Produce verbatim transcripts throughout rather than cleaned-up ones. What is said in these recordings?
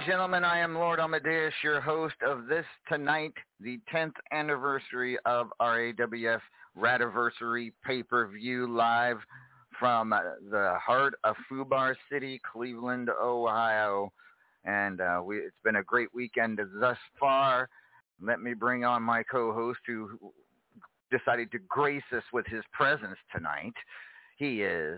gentlemen, I am Lord Amadeus, your host of this tonight, the tenth anniversary of our A W F Radiversary pay-per-view live from uh, the heart of Fubar City, Cleveland, Ohio. And uh, we, it's been a great weekend thus far. Let me bring on my co-host who decided to grace us with his presence tonight. He is...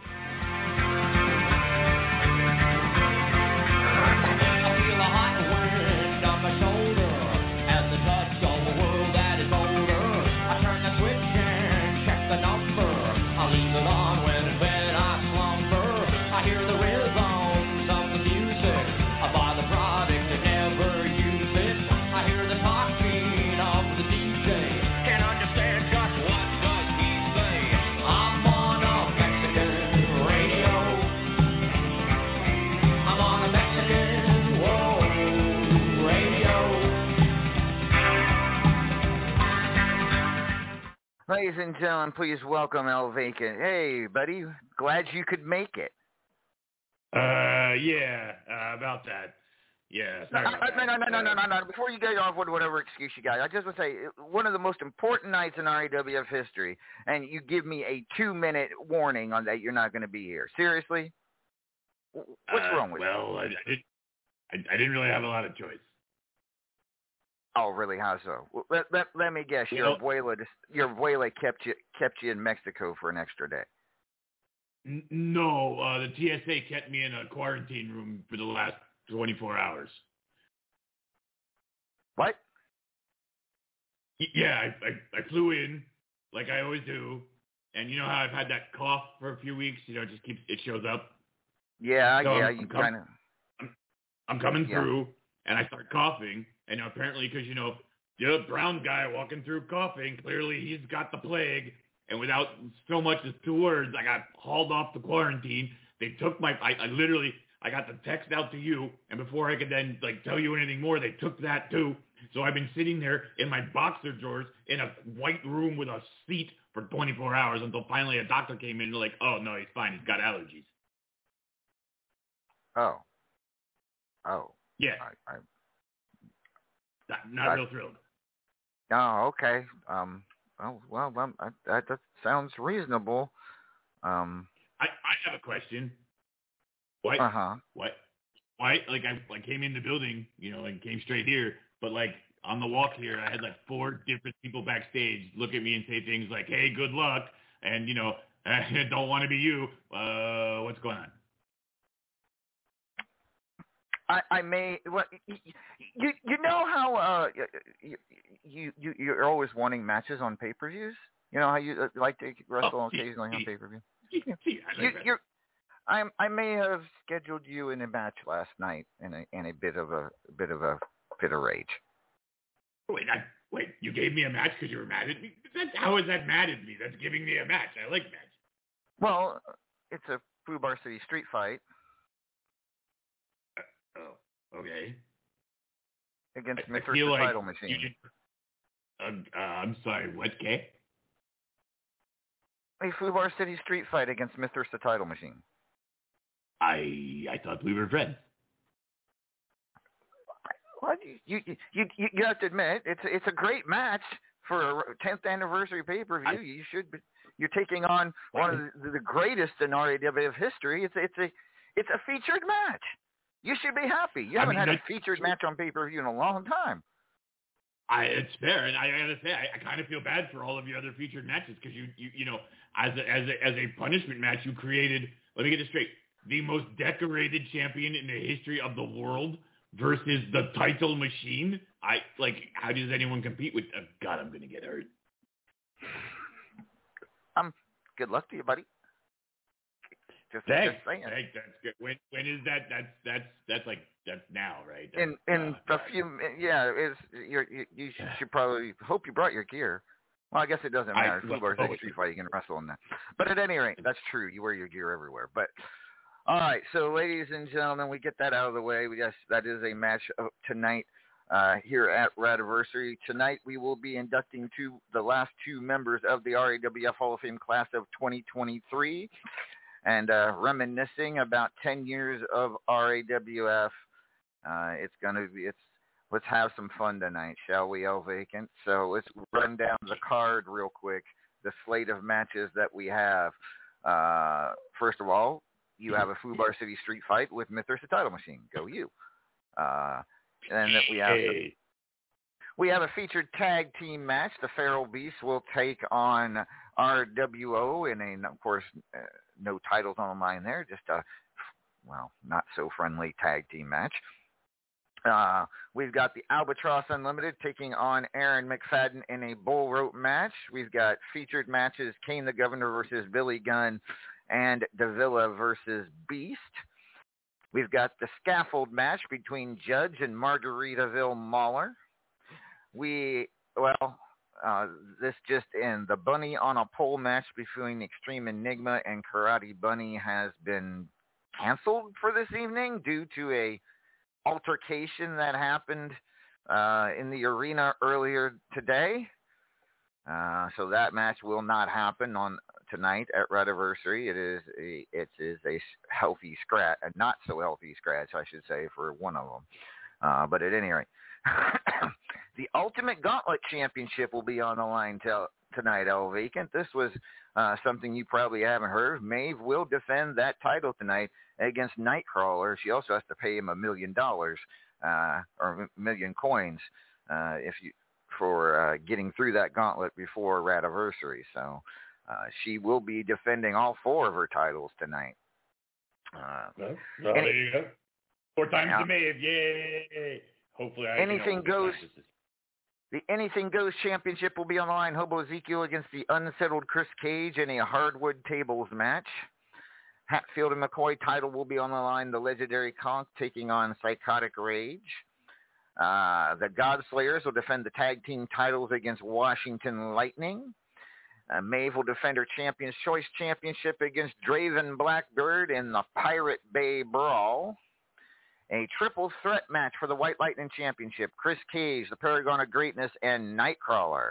Ladies and gentlemen, please welcome El Vacant. Hey, buddy, glad you could make it. Uh, yeah, uh, about that. Yeah, sorry no, about no, no, that. no, no, no, no, no. Before you get off with whatever excuse you got, I just want to say, one of the most important nights in R A W F history, and you give me a two-minute warning on that you're not going to be here. Seriously? What's uh, wrong with well, you? Well, I, I, I didn't really have a lot of choice. Oh, really? How so? Let, let, let me guess. You your know, abuela, your abuela kept you kept you in Mexico for an extra day. N- no, uh, the T S A kept me in a quarantine room for the last twenty-four hours. What? Y- yeah, I, I I flew in like I always do, and you know how I've had that cough for a few weeks. You know, it just keeps it shows up. Yeah, so yeah, I'm, you I'm kind of. I'm, I'm coming yeah. through, and I start coughing. And apparently, because, you know, the brown guy walking through coughing, clearly he's got the plague. And without so much as two words, I got hauled off the quarantine. They took my, I, I literally, I got the text out to you. And before I could then, like, tell you anything more, they took that too. So I've been sitting there in my boxer drawers in a white room with a seat for twenty-four hours until finally a doctor came in and like, oh, no, he's fine. He's got allergies. Oh. Oh. Yeah. I, I... Not, not I, real thrilled. Oh, okay. Um. Oh, well, um, I, that that sounds reasonable. Um. I, I have a question. What? Uh huh. What? Why? Like I, I came in the building, you know, and came straight here. But like on the walk here, I had like four different people backstage look at me and say things like, "Hey, good luck," and you know, I don't want to be you. Uh, what's going on? I, I may well, you you know how uh you you you you're always wanting matches on pay per views. You know how you like to wrestle oh, occasionally see, on pay per view. See, see, I like you, that. you're I I may have scheduled you in a match last night in a in a bit of a, a bit of a fit of rage. Wait, I, wait, you gave me a match because you were mad at me? That's, how is that mad at me? That's giving me a match. I like match. Well, it's a Fubar City street fight. Oh, okay. Against I, Mister I feel Title like Machine. You, uh, uh, I'm sorry, what, Kay? A Fubar City street fight against Mister Title Machine. I I thought we were friends. What you you you you have to admit it's it's a great match for a tenth anniversary pay per view. You should be. You're taking on one of the, the greatest in R A W F history. It's it's a it's a featured match. You should be happy. You haven't I mean, had a featured match on pay-per-view in a long time. I, it's fair, and I gotta say, I, I kind of feel bad for all of your other featured matches because you, you, you know, as a, as a, as a punishment match, you created. Let me get this straight: the most decorated champion in the history of the world versus the Title Machine. I like. How does anyone compete with? Oh God, I'm gonna get hurt. Um, good luck to you, buddy. Just, Thanks. just saying. Thanks. That's good. When when is that? That's that's that's like that's now, right? That's, In in uh, a few, yeah, is you're, you you should probably hope you brought your gear. Well, I guess it doesn't matter. I, Fubar well, City Street Fight, you can wrestle in that. But at any rate, that's true. You wear your gear everywhere. But all right, so ladies and gentlemen, we get that out of the way. Yes, that is a match tonight uh, here at Radiversary. Tonight we will be inducting two the last two members of the R A W F Hall of Fame class of twenty twenty-three. And uh, reminiscing about ten years of R A W F, Uh, it's gonna be it's let's have some fun tonight, shall we, El Vacant? So let's run down the card real quick, the slate of matches that we have. Uh, first of all, you have a Fubar City Street Fight with Mythos the Title Machine. Go you. Uh, and then we have some, we have a featured tag team match. The Feral Beasts will take on R W O in a, of course, uh, no titles on the line there, just a, well, not so friendly tag team match. Uh, we've got the Albatross Unlimited taking on Aaron McFadden in a bull rope match. We've got featured matches, Kane the Governor versus Billy Gunn and Davila versus Beast. We've got the scaffold match between Judge and Margaritaville Mauler. We, well, uh, this just in. The Bunny on a Pole match between Extreme Enigma and Karate Bunny has been canceled for this evening due to a altercation that happened uh, in the arena earlier today. Uh, so that match will not happen on tonight at Radiversary. It is a it is a healthy scratch, a not so healthy scratch, I should say, for one of them. Uh, but at any rate, the Ultimate Gauntlet Championship will be on the line tel- tonight, El Vacant. This was uh, something you probably haven't heard. Maeve will defend that title tonight against Nightcrawler. She also has to pay him a million dollars uh, or a million coins uh, if you for uh, getting through that gauntlet before Radiversary. So uh, she will be defending all four of her titles tonight. Uh, well, well, any, there you go. Four times yeah. to Maeve. Yay! Hopefully I Anything can goes. The Anything Goes Championship will be on the line. Hobo Ezekiel against the unsettled Chris Cage in a hardwood tables match. Hatfield and McCoy title will be on the line. The legendary Conk taking on Psychotic Rage. Uh, the Godslayers will defend the tag team titles against Washington Lightning. Uh, Maeve will defend her Champions Choice Championship against Draven Blackbird in the Pirate Bay Brawl. A triple threat match for the White Lightning Championship. Chris Cage, the Paragon of Greatness, and Nightcrawler.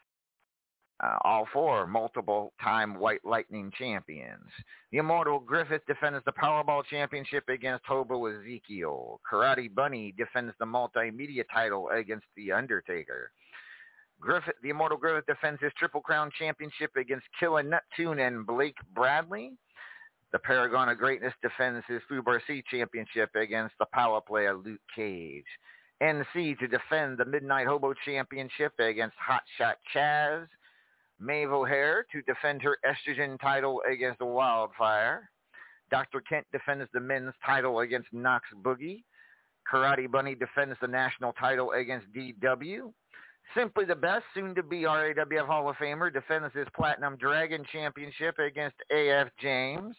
Uh, all four multiple-time White Lightning champions. The Immortal Griffith defends the Powerball Championship against Hobo Ezekiel. Karate Bunny defends the Multimedia title against The Undertaker. Griffith, the Immortal Griffith defends his Triple Crown Championship against Killa Neptune and Blake Bradley. The Paragon of Greatness defends his Fubar C Championship against the Power Player Luke Cage. N C to defend the Midnight Hobo Championship against Hotshot Chaz. Maeve O'Hare to defend her Estrogen title against Wildfire. Doctor Kent defends the men's title against Knox Boogie. Karate Bunny defends the national title against D W. Simply the Best, soon to be R A W F Hall of Famer, defends his Platinum Dragon Championship against A F James.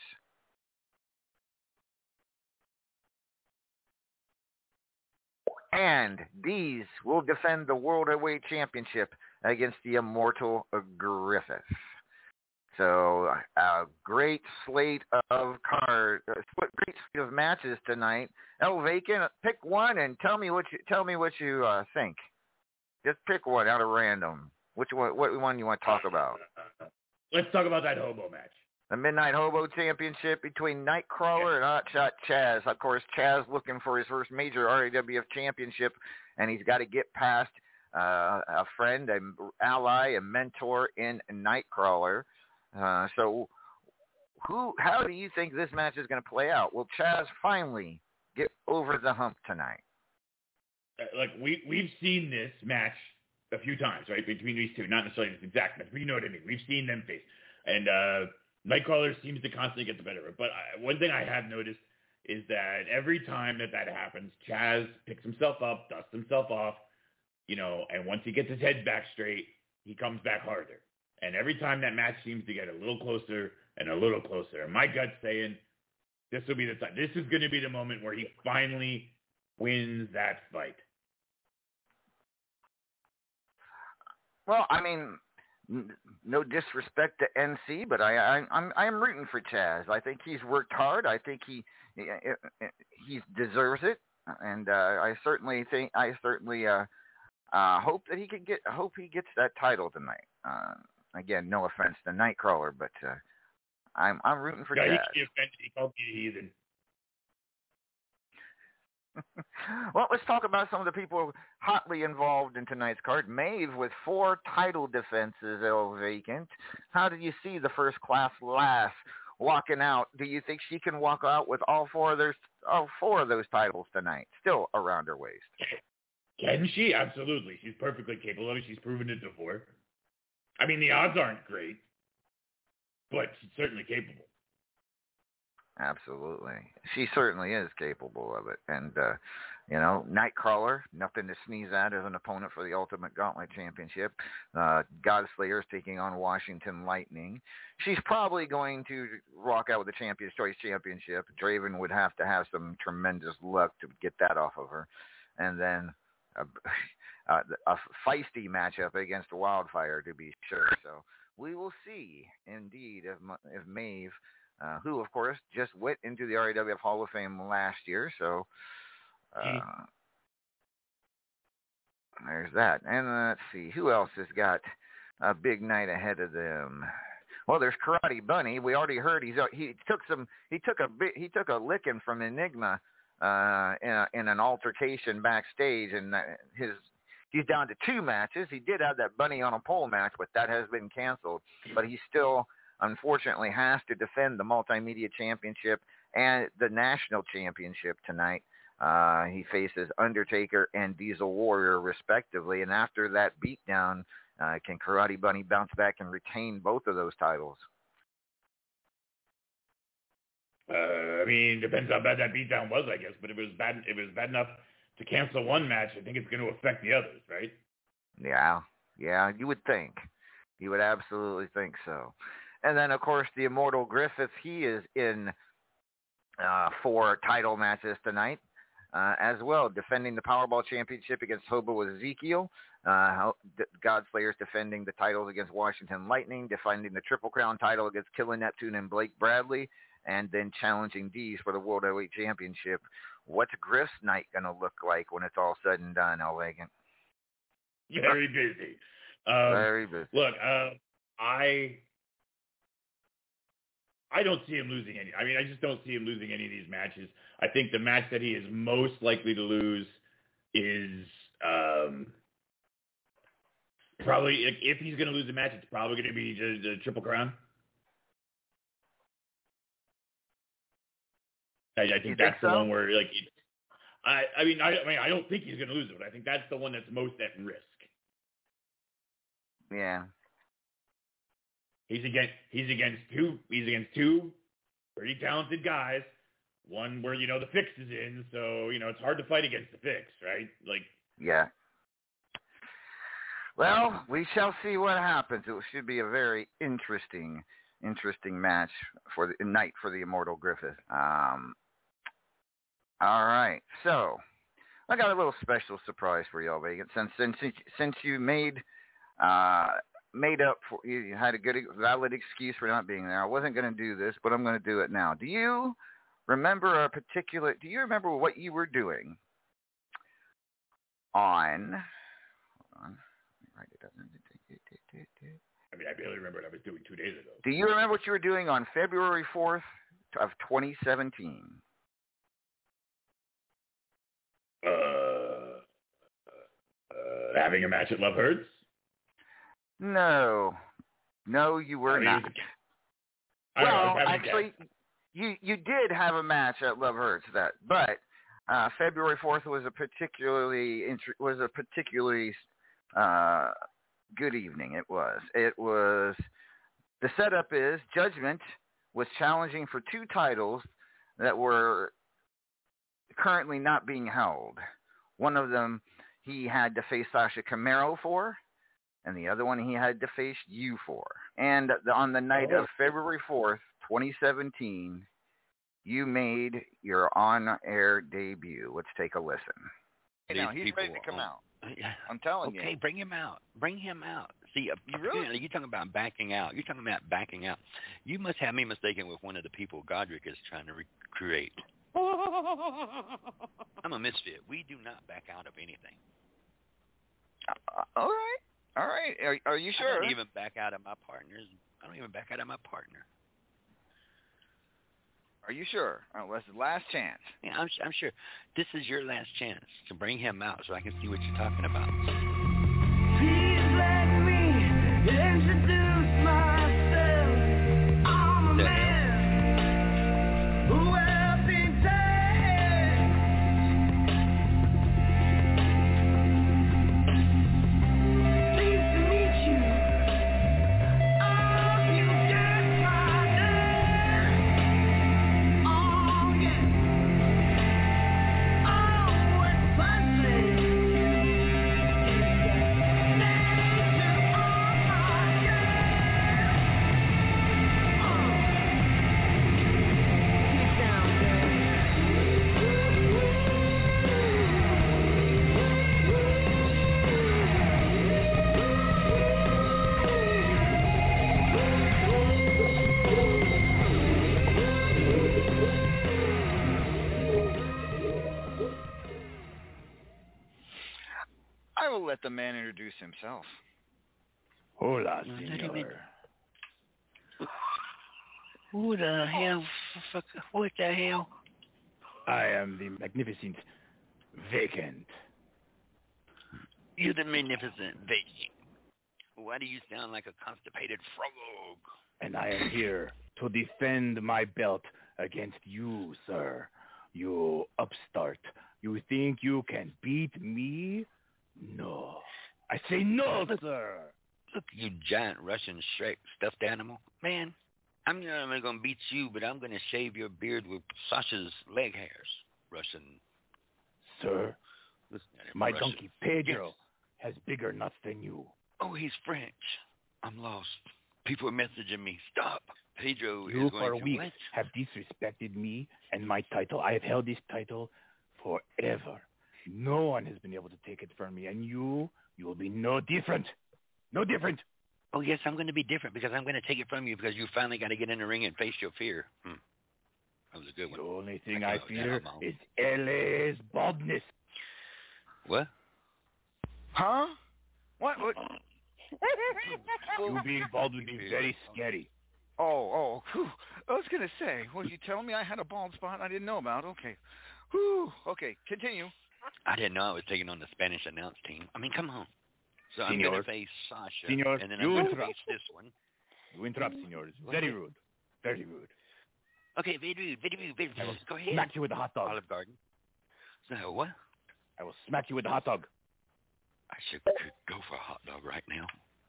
And Deez will defend the World Heavyweight Championship against the Immortal Griffith. So a great slate of card, great slate of matches tonight. El Vacant, pick one and tell me what you tell me what you uh, think. Just pick one out of random. Which one? What one you want to talk about? Let's talk about that Hobo match. The Midnight Hobo Championship between Nightcrawler and Hotshot Chaz. Of course, Chaz looking for his first major R A W F championship, and he's got to get past uh, a friend, an ally, a mentor in Nightcrawler. Uh, so, who? How do you think this match is going to play out? Will Chaz finally get over the hump tonight? Like we we've seen this match a few times, right? Between these two, not necessarily this exact match, but you know what I mean. We've seen them face, and uh, Nightcrawler seems to constantly get the better of it. But I, one thing I have noticed is that every time that that happens, Chaz picks himself up, dusts himself off, you know, and once he gets his head back straight, he comes back harder. And every time that match seems to get a little closer and a little closer. And my gut's saying this will be the time. This is going to be the moment where he finally wins that fight. Well, I mean, no disrespect to N C, but I, I, I'm I'm rooting for Chaz. I think he's worked hard. I think he he deserves it, and uh, I certainly think I certainly uh, uh, hope that he could get. Hope he gets that title tonight. Uh, again, no offense to Nightcrawler, but uh, I'm I'm rooting for yeah, Chaz. He, he offended. He called me a heathen. Well, let's talk about some of the people hotly involved in tonight's card. Maeve with four title defenses held vacant. How do you see the first class lass walking out? Do you think she can walk out with all four of those, all four of those titles tonight, still around her waist? Can she? Absolutely. She's perfectly capable of it. She's proven it before. I mean, the odds aren't great, but she's certainly capable. Absolutely. She certainly is capable of it. And, uh, you know, Nightcrawler, nothing to sneeze at as an opponent for the Ultimate Gauntlet Championship. Uh, Godslayer's taking on Washington Lightning. She's probably going to walk out with the Champions Choice Championship. Draven would have to have some tremendous luck to get that off of her. And then a, a, a feisty matchup against Wildfire, to be sure. So we will see, indeed, if, if Maeve... Uh, who, of course, just went into the R A W F Hall of Fame last year. So uh, there's that. And uh, let's see, who else has got a big night ahead of them? Well, there's Karate Bunny. We already heard he's uh, he took some he took a bit he took a licking from Enigma uh, in a, in an altercation backstage, and his he's down to two matches. He did have that Bunny on a pole match, but that has been canceled. But he's still, unfortunately, has to defend the Multimedia Championship and the National Championship tonight. Uh, he faces Undertaker and Diesel Warrior, respectively. And after that beatdown, uh, can Karate Bunny bounce back and retain both of those titles? Uh, I mean, depends how bad that beatdown was, I guess. But if it was bad, if it was bad enough to cancel one match, I think it's going to affect the others, right? Yeah, yeah, you would think. You would absolutely think so. And then, of course, the Immortal Griffith, he is in uh, four title matches tonight uh, as well, defending the Powerball Championship against Hobo Ezekiel. Uh, Godslayer's defending the titles against Washington Lightning, defending the Triple Crown title against Killer Neptune and Blake Bradley, and then challenging Dees for the World Heavyweight Championship. What's Griff's night going to look like when it's all said and done, El Vacant? Very busy. Um, Very busy. Look, uh, I... I don't see him losing any. I mean, I just don't see him losing any of these matches. I think the match that he is most likely to lose is um, probably, if he's going to lose a match, it's probably going to be the, the Triple Crown. I, I think you that's think the so? one where, like, it, I, I mean, I, I mean, I don't think he's going to lose it, but I think that's the one that's most at risk. Yeah. He's against he's against two he's against two pretty talented guys. One where, you know, the Fix is in, so, you know, it's hard to fight against the Fix, right? Like, yeah. Well, we shall see what happens. It should be a very interesting, interesting match for the night for the Immortal Griffith. Um, all right, so I got a little special surprise for y'all, Vegas. Since since since you made. Uh, made up for, you had a good, valid excuse for not being there. I wasn't going to do this, but I'm going to do it now. Do you remember a particular, do you remember what you were doing on, hold on, write it up. I mean, I barely remember what I was doing two days ago. Do you remember what you were doing on February fourth of twenty seventeen? Uh, uh, having a match at Love Hurts? No, no, you were I mean, not. I well, know, actually, you you did have a match at Love Hurts that, but uh, February fourth was a particularly was a particularly uh, good evening. It was. It was. The setup is Judgment was challenging for two titles that were currently not being held. One of them he had to face Sasha Camaro for. And the other one he had to face you for. And the, on the night oh. of February fourth, twenty seventeen, you made your on-air debut. Let's take a listen. These Now, he's ready to come on, out. I'm telling okay, you. Okay, bring him out. Bring him out. See, uh, You really? you're talking about backing out. You're talking about backing out. You must have me mistaken with one of the people Godric is trying to recreate. I'm a misfit. We do not back out of anything. Uh, all right. All right. Are, are you sure? I don't even back out of my partners. I don't even back out of my partner. Are you sure? Oh, well, that's the last chance. Yeah, I'm, I'm sure. This is your last chance to bring him out so I can see what you're talking about. Please let me introduce myself. I'm a The man who has been dead. Pleased to meet you. Oh, you get my name. Oh, yeah. Oh, it's buzzing. I will let the man introduce himself. Hola, No, not even- senor. Who the hell? Fuck, what the hell? I am the magnificent Vacant. You're the magnificent Vacant. Why do you sound like a constipated frog? And I am here to defend my belt against you, sir. You upstart. You think you can beat me? No. I say no, sir. Look, you giant Russian Shrek stuffed animal. Man, I'm not only going to beat you, but I'm going to shave your beard with Sasha's leg hairs. Russian. Sir, Listen at him, my Russian. donkey Pedro Yes. has bigger nuts than you. Oh, he's French. I'm lost. People are messaging me. Stop. Pedro You is going for to weeks what? have disrespected me and my title. I have held this title forever. No one has been able to take it from me, and you, you will be no different. No different. Oh, yes, I'm going to be different because I'm going to take it from you because you finally got to get in the ring and face your fear. Hmm. That was a good The one. only thing I I can't fear down, is L A's baldness. What? Huh? What? What? You being bald would be very scary. Oh, oh, whew. I was going to say, was you telling me I had a bald spot I didn't know about? Okay. Whew. Okay, continue. I didn't know I was taking on the Spanish announce team. I mean, come on. So I'm going Senor. to face Sasha, Senor, and then you I'm going to interrupt. face this one. You interrupt, senor. It's very rude. Very rude. Okay, very rude, very rude, very I will rude. Go ahead. smack you with a hot dog. Olive Garden. So what? I will smack you with a hot dog. I should could go for a hot dog right now.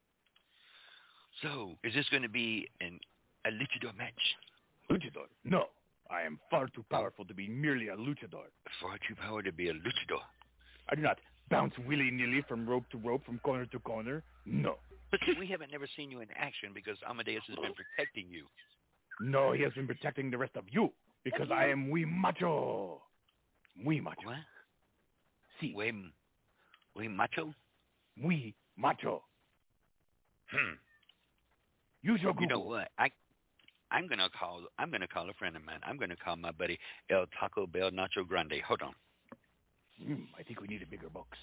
So, is this going to be an a luchador match? Luchador? No. I am far too powerful to be merely a luchador. Far too power to be a luchador. I do not bounce willy-nilly from rope to rope, from corner to corner. No. But see, we haven't never seen you in action because Amadeus has been protecting you. No, he has been protecting the rest of you because I am muy macho. Muy macho. What? Si. Way, way macho? Muy macho. Hmm. Use your Google. You know what? I, I'm gonna call. I'm gonna call a friend of mine. I'm gonna call my buddy El Taco Bell Nacho Grande. Hold on. Hmm, I think we need a bigger box.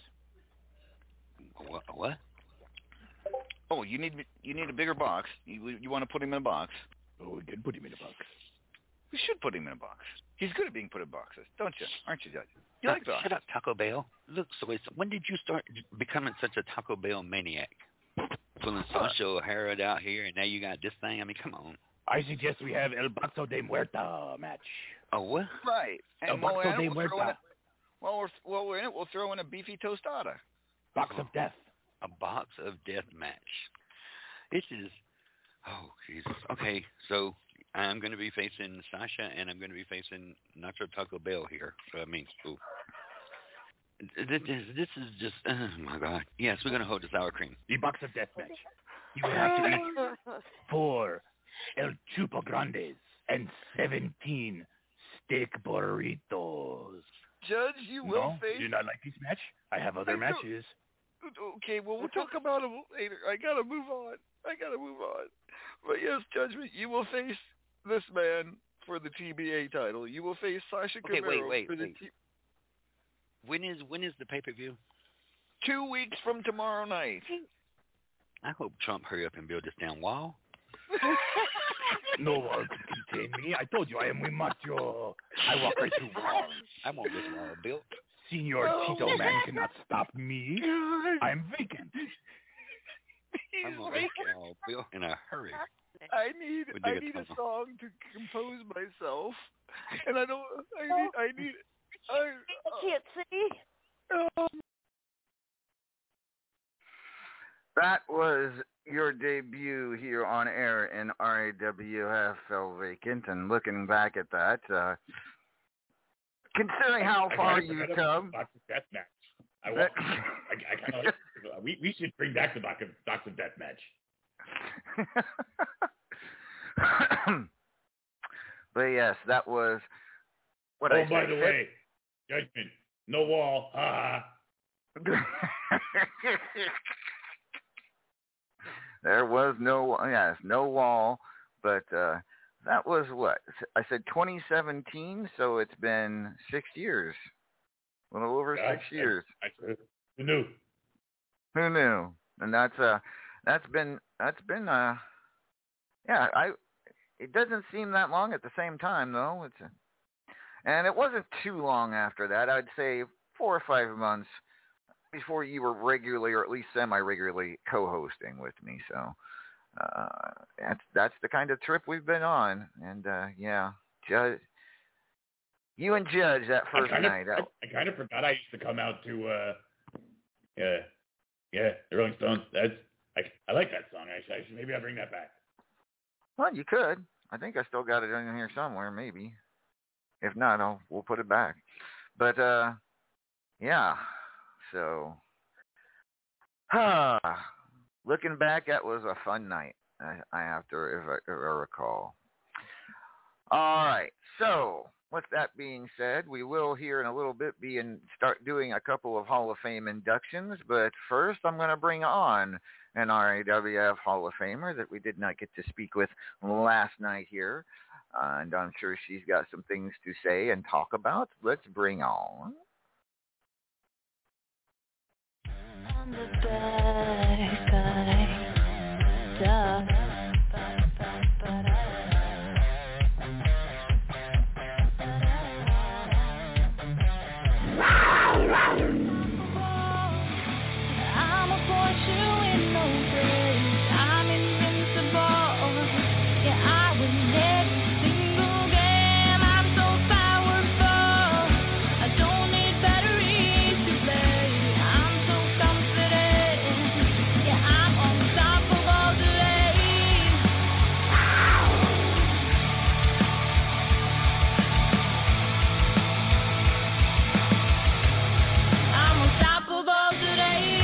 What? What? Oh, you need you need a bigger box. You you want to put him in a box? Oh, we can put him in a box. We should put him in a box. He's good at being put in boxes, don't you? Aren't you, Judge? You Uh, like boxes? shut up, Taco Bell. Look, so it's, when did you start becoming such a Taco Bell maniac? Pulling Sasha O'Hara out here, and now you got this thing. I mean, come on. I suggest we have El Boxo de Muerta match. Oh, what? Right. El And while we're Boxo in de it, we'll throw in Muerta. a, while we're while we're in it, we'll throw in a beefy tostada. Box of death. A box of death match. This is, oh, Jesus. Okay, so I'm going to be facing Sasha, and I'm going to be facing Nacho Taco Bell here. So, I mean, ooh. This, this, this is just, oh, my God. Yes, we're going to hold the sour cream. The box of death match. You will have to eat four El Chupo Grandes and seventeen steak burritos. Judge, you will No? face. You do not like this match? I have other I do. matches. Okay, well we'll talk about him later. I gotta move on. I gotta move on. But yes, Judgment, you will face this man for the T B A title. You will face Sasha Okay, Camaro wait, wait, for the wait. T- When is when is the pay-per-view? two weeks from tomorrow night. I hope Trump hurry up and build this damn wall. No one can entertain me. I told you I am muy macho. I walk right through walls. I want this wall built. Senor Tito Man cannot stop me. I'm vacant. I want this wall built in a hurry. I need With I the need a guitar. song to compose myself, and I don't. I need. I need. I, I can't see. uh, That was your debut here on air in R A W F L Vacant, and looking back at that, uh, considering how I far kinda you've forgot come, about Box of Deathmatch. I, wa- I, I kind of like, we we should bring back the Box of, Box of Deathmatch. but yes, that was what Oh, I by said. the way, Judgment, no wall. Ha ha. There was no, yes, no wall, but uh, that was what I said, twenty seventeen. So it's been six years, a little over Yeah, six years. I, I, who knew? Who knew? And that's uh, that's been that's been uh, yeah. I it doesn't seem that long at the same time though. It's a, and it wasn't too long after that. I'd say four or five months before you were regularly, or at least semi-regularly, co-hosting with me. So uh, that's that's the kind of trip we've been on. And uh, yeah, Judge, you and Judge that I first kind of night. I, I kind of forgot I used to come out to uh, yeah, yeah, the Rolling Stones. That's I, I like that song. I, I should, maybe I'll bring that back. Well, you could. I think I still got it in here somewhere, maybe. If not, I'll we'll put it back. But uh, yeah. So, ah, looking back, that was a fun night. I, I have to, if I, if I recall. All right. So, with that being said, we will here in a little bit be and start doing a couple of Hall of Fame inductions. But first, I'm going to bring on an R A W F Hall of Famer that we did not get to speak with last night here, uh, and I'm sure she's got some things to say and talk about. Let's bring on. I'm the bad guy. Duh. I'ma put you in no place. I'm invincible. Yeah, I win every single game. I'm so powerful. I don't need batteries to play. I'm so confident. Yeah, I'm on top of all delays. I'm unstoppable today.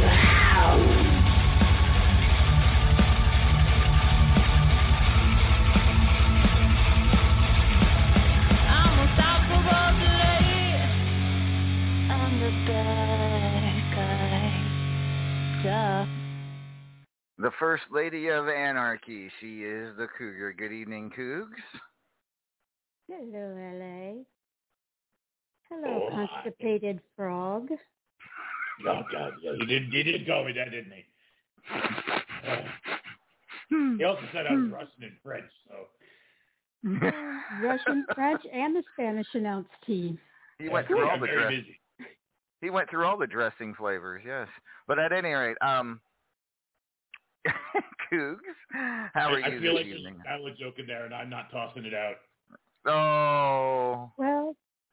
I'm unstoppable today. I'm the bad guy. Duh. The First Lady of Anarchy. She is the Cougar. Good evening, Cougs. Hello, L A. Hello, Oh, hi. constipated frog. Oh God, yeah, he did. He did call me that, didn't he? Uh, he also said I was Russian and French, so Russian, French, and the Spanish announce team. He went Yeah, through all I'm the very dress. busy. He went through all the dressing flavors. Yes, but at any rate, um, Cougs, how are I, you I feel this like there's evening? a valid joke in there, and I'm not tossing it out. Oh, Well,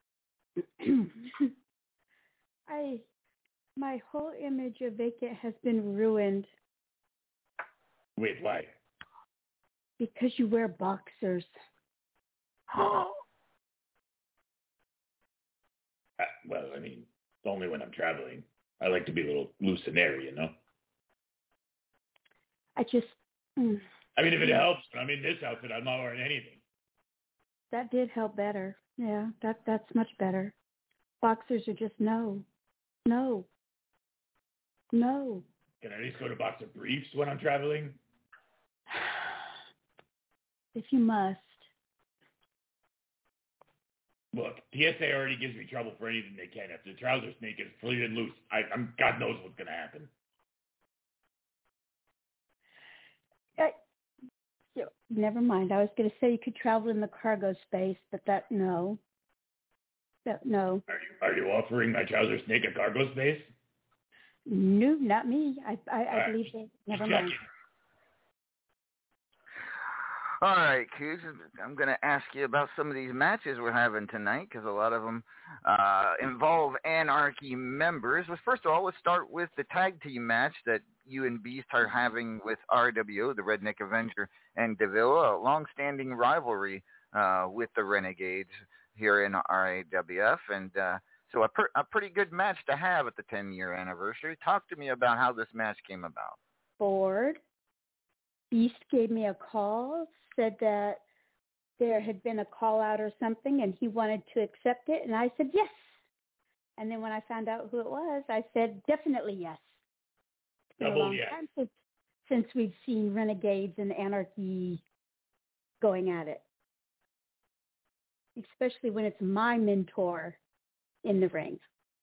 I, my whole image of Vacant has been ruined Wait, why? because you wear boxers. Uh, well, I mean, only when I'm traveling. I like to be a little loose and airy, you know. I just, mm, I mean, if it helps, when I'm in this outfit, I'm not wearing anything. that did help better. Yeah, that that's much better. Boxers are just no, no, no. Can I at least go to box of briefs when I'm traveling? If you must. Look, T S A already gives me trouble for anything they can. If the trouser snake is free and loose, I, I'm God knows what's gonna happen. Uh, you, Never mind. I was going to say you could travel in the cargo space, but that no. That no. Are you are you offering my trouser snake a cargo space? No, not me. I I, I All believe right. it. Never Just mind. checking. All right, Cooch, I'm going to ask you about some of these matches we're having tonight because a lot of them uh, involve Anarchy members. But first of all, let's start with the tag team match that you and Beast are having with R W O, the Redneck Avenger, and DeVille, a long-standing rivalry uh, with the Renegades here in R A W F. And uh, so a, per- a pretty good match to have at the ten-year anniversary. Talk to me about how this match came about. Bored. Beast gave me a call, said that there had been a call out or something and he wanted to accept it, and I said yes. And then when I found out who it was, I said definitely yes. It's been a Double long yes. time since, since we've seen Renegades and Anarchy going at it, especially when it's my mentor in the ring.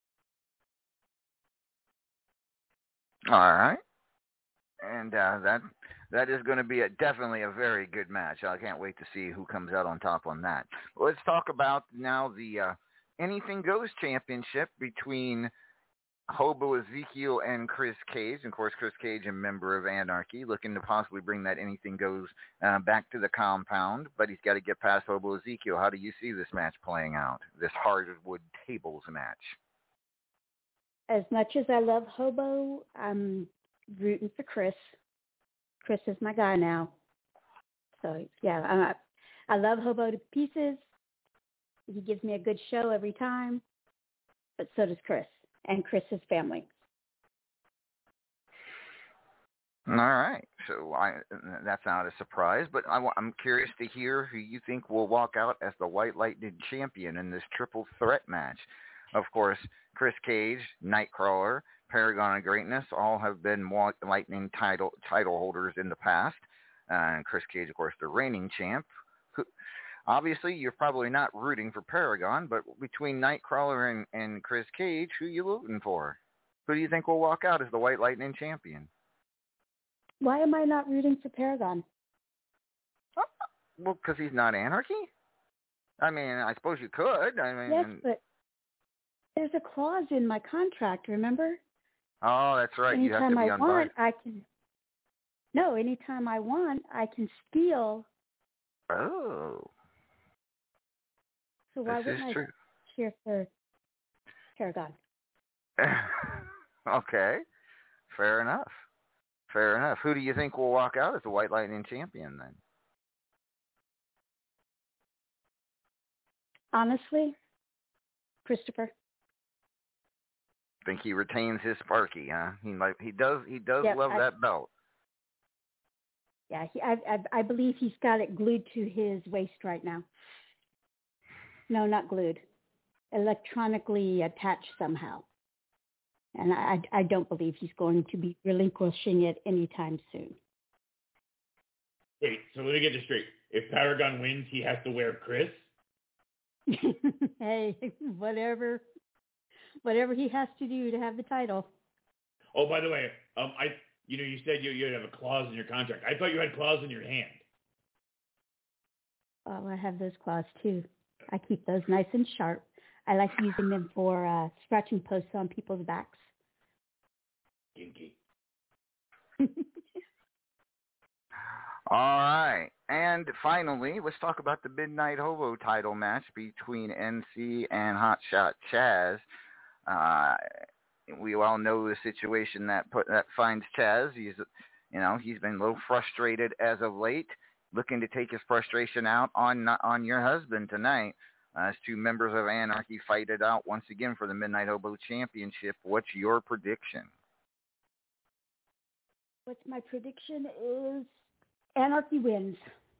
All right. And uh, that that is going to be a, definitely a very good match. I can't wait to see who comes out on top on that. Let's talk about now the uh, Anything Goes Championship between Hobo Ezekiel and Chris Cage. And of course, Chris Cage, a member of Anarchy, looking to possibly bring that Anything Goes uh, back to the compound, but he's got to get past Hobo Ezekiel. How do you see this match playing out, this hardwood tables match? As much as I love Hobo, I'm rooting for Chris. Chris is my guy now. So, yeah, I, I love Hobo to pieces. He gives me a good show every time, but so does Chris and Chris's family. All right. So I, that's not a surprise, but I, I'm curious to hear who you think will walk out as the White Lightning champion in this triple threat match. Of course, Chris Cage, Nightcrawler, Paragon of Greatness all have been White Lightning title title holders in the past. Uh, and Chris Cage, of course, the reigning champ. Who, obviously, you're probably not rooting for Paragon, but between Nightcrawler and, and Chris Cage, who are you rooting for? Who do you think will walk out as the White Lightning champion? Why am I not rooting for Paragon? Well, because he's not Anarchy? I mean, I suppose you could. I mean, Yes, but there's a clause in my contract, remember? Oh, that's right. You have to Anytime be I on want, I can. No, anytime I want, I can steal. Oh. So why This wouldn't is I true. cheer for Paragon? Okay. Fair enough. Fair enough. Who do you think will walk out as the White Lightning champion then? Honestly, Christopher. Think he retains his Sparky, huh? He like he does he does Yep, love I- that belt. Yeah, he, I, I, I believe he's got it glued to his waist right now. No, not glued. Electronically attached somehow. And I, I don't believe he's going to be relinquishing it anytime soon. Wait, so let me get this straight. If Paragon wins, he has to wear Chris? Hey, whatever, whatever he has to do to have the title. Oh, by the way, um, I, you know, you said you you have a clause in your contract. I thought you had clause in your hand. Oh, I have those claws too. I keep those nice and sharp. I like using them for uh, scratching posts on people's backs. Kinky. All right. And finally, let's talk about the Midnight Hobo title match between N C and Hotshot Chaz. Uh, we all know the situation that put that finds Chaz. He's, you know, he's been a little frustrated as of late, looking to take his frustration out on on your husband tonight. Uh, as two members of Anarchy fight it out once again for the Midnight Hobo Championship. What's your prediction? What's my prediction is Anarchy wins.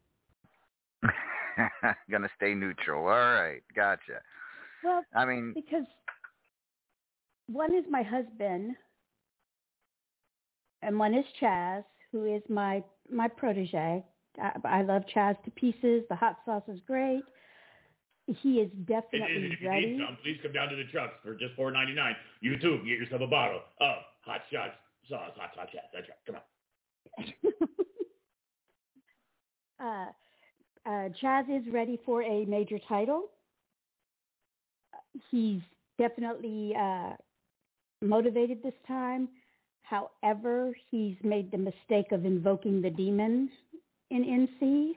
Gonna stay neutral. All right, gotcha. Well, I mean, because one is my husband, and one is Chaz, who is my my protege. I, I love Chaz to pieces. The hot sauce is great. He is And, definitely and if you ready. need some, please come down to the trucks for just four ninety-nine. You too can get yourself a bottle of Hot Shots sauce, Hot Sauce Chat. That's right. Come on. uh, Chaz is ready for a major title. He's definitely uh, motivated this time. However, he's made the mistake of invoking the demon in N C.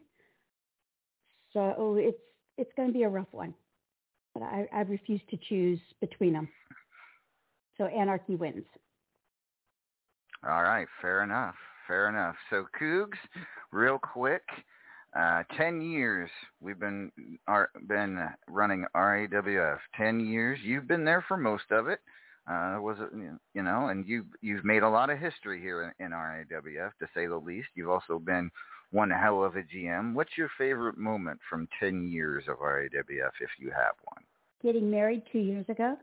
So it's it's going to be a rough one. But I, I refuse to choose between them. So Anarchy wins. All right, fair enough. Fair enough. So Cougs, real quick, uh, ten years we've been are, been running R A W F. Ten years. You've been there for most of it. Uh, was it, you know, and you've you've made a lot of history here in, in R A W F, to say the least. You've also been one hell of a G M. What's your favorite moment from ten years of R A W F, if you have one? Getting married two years ago.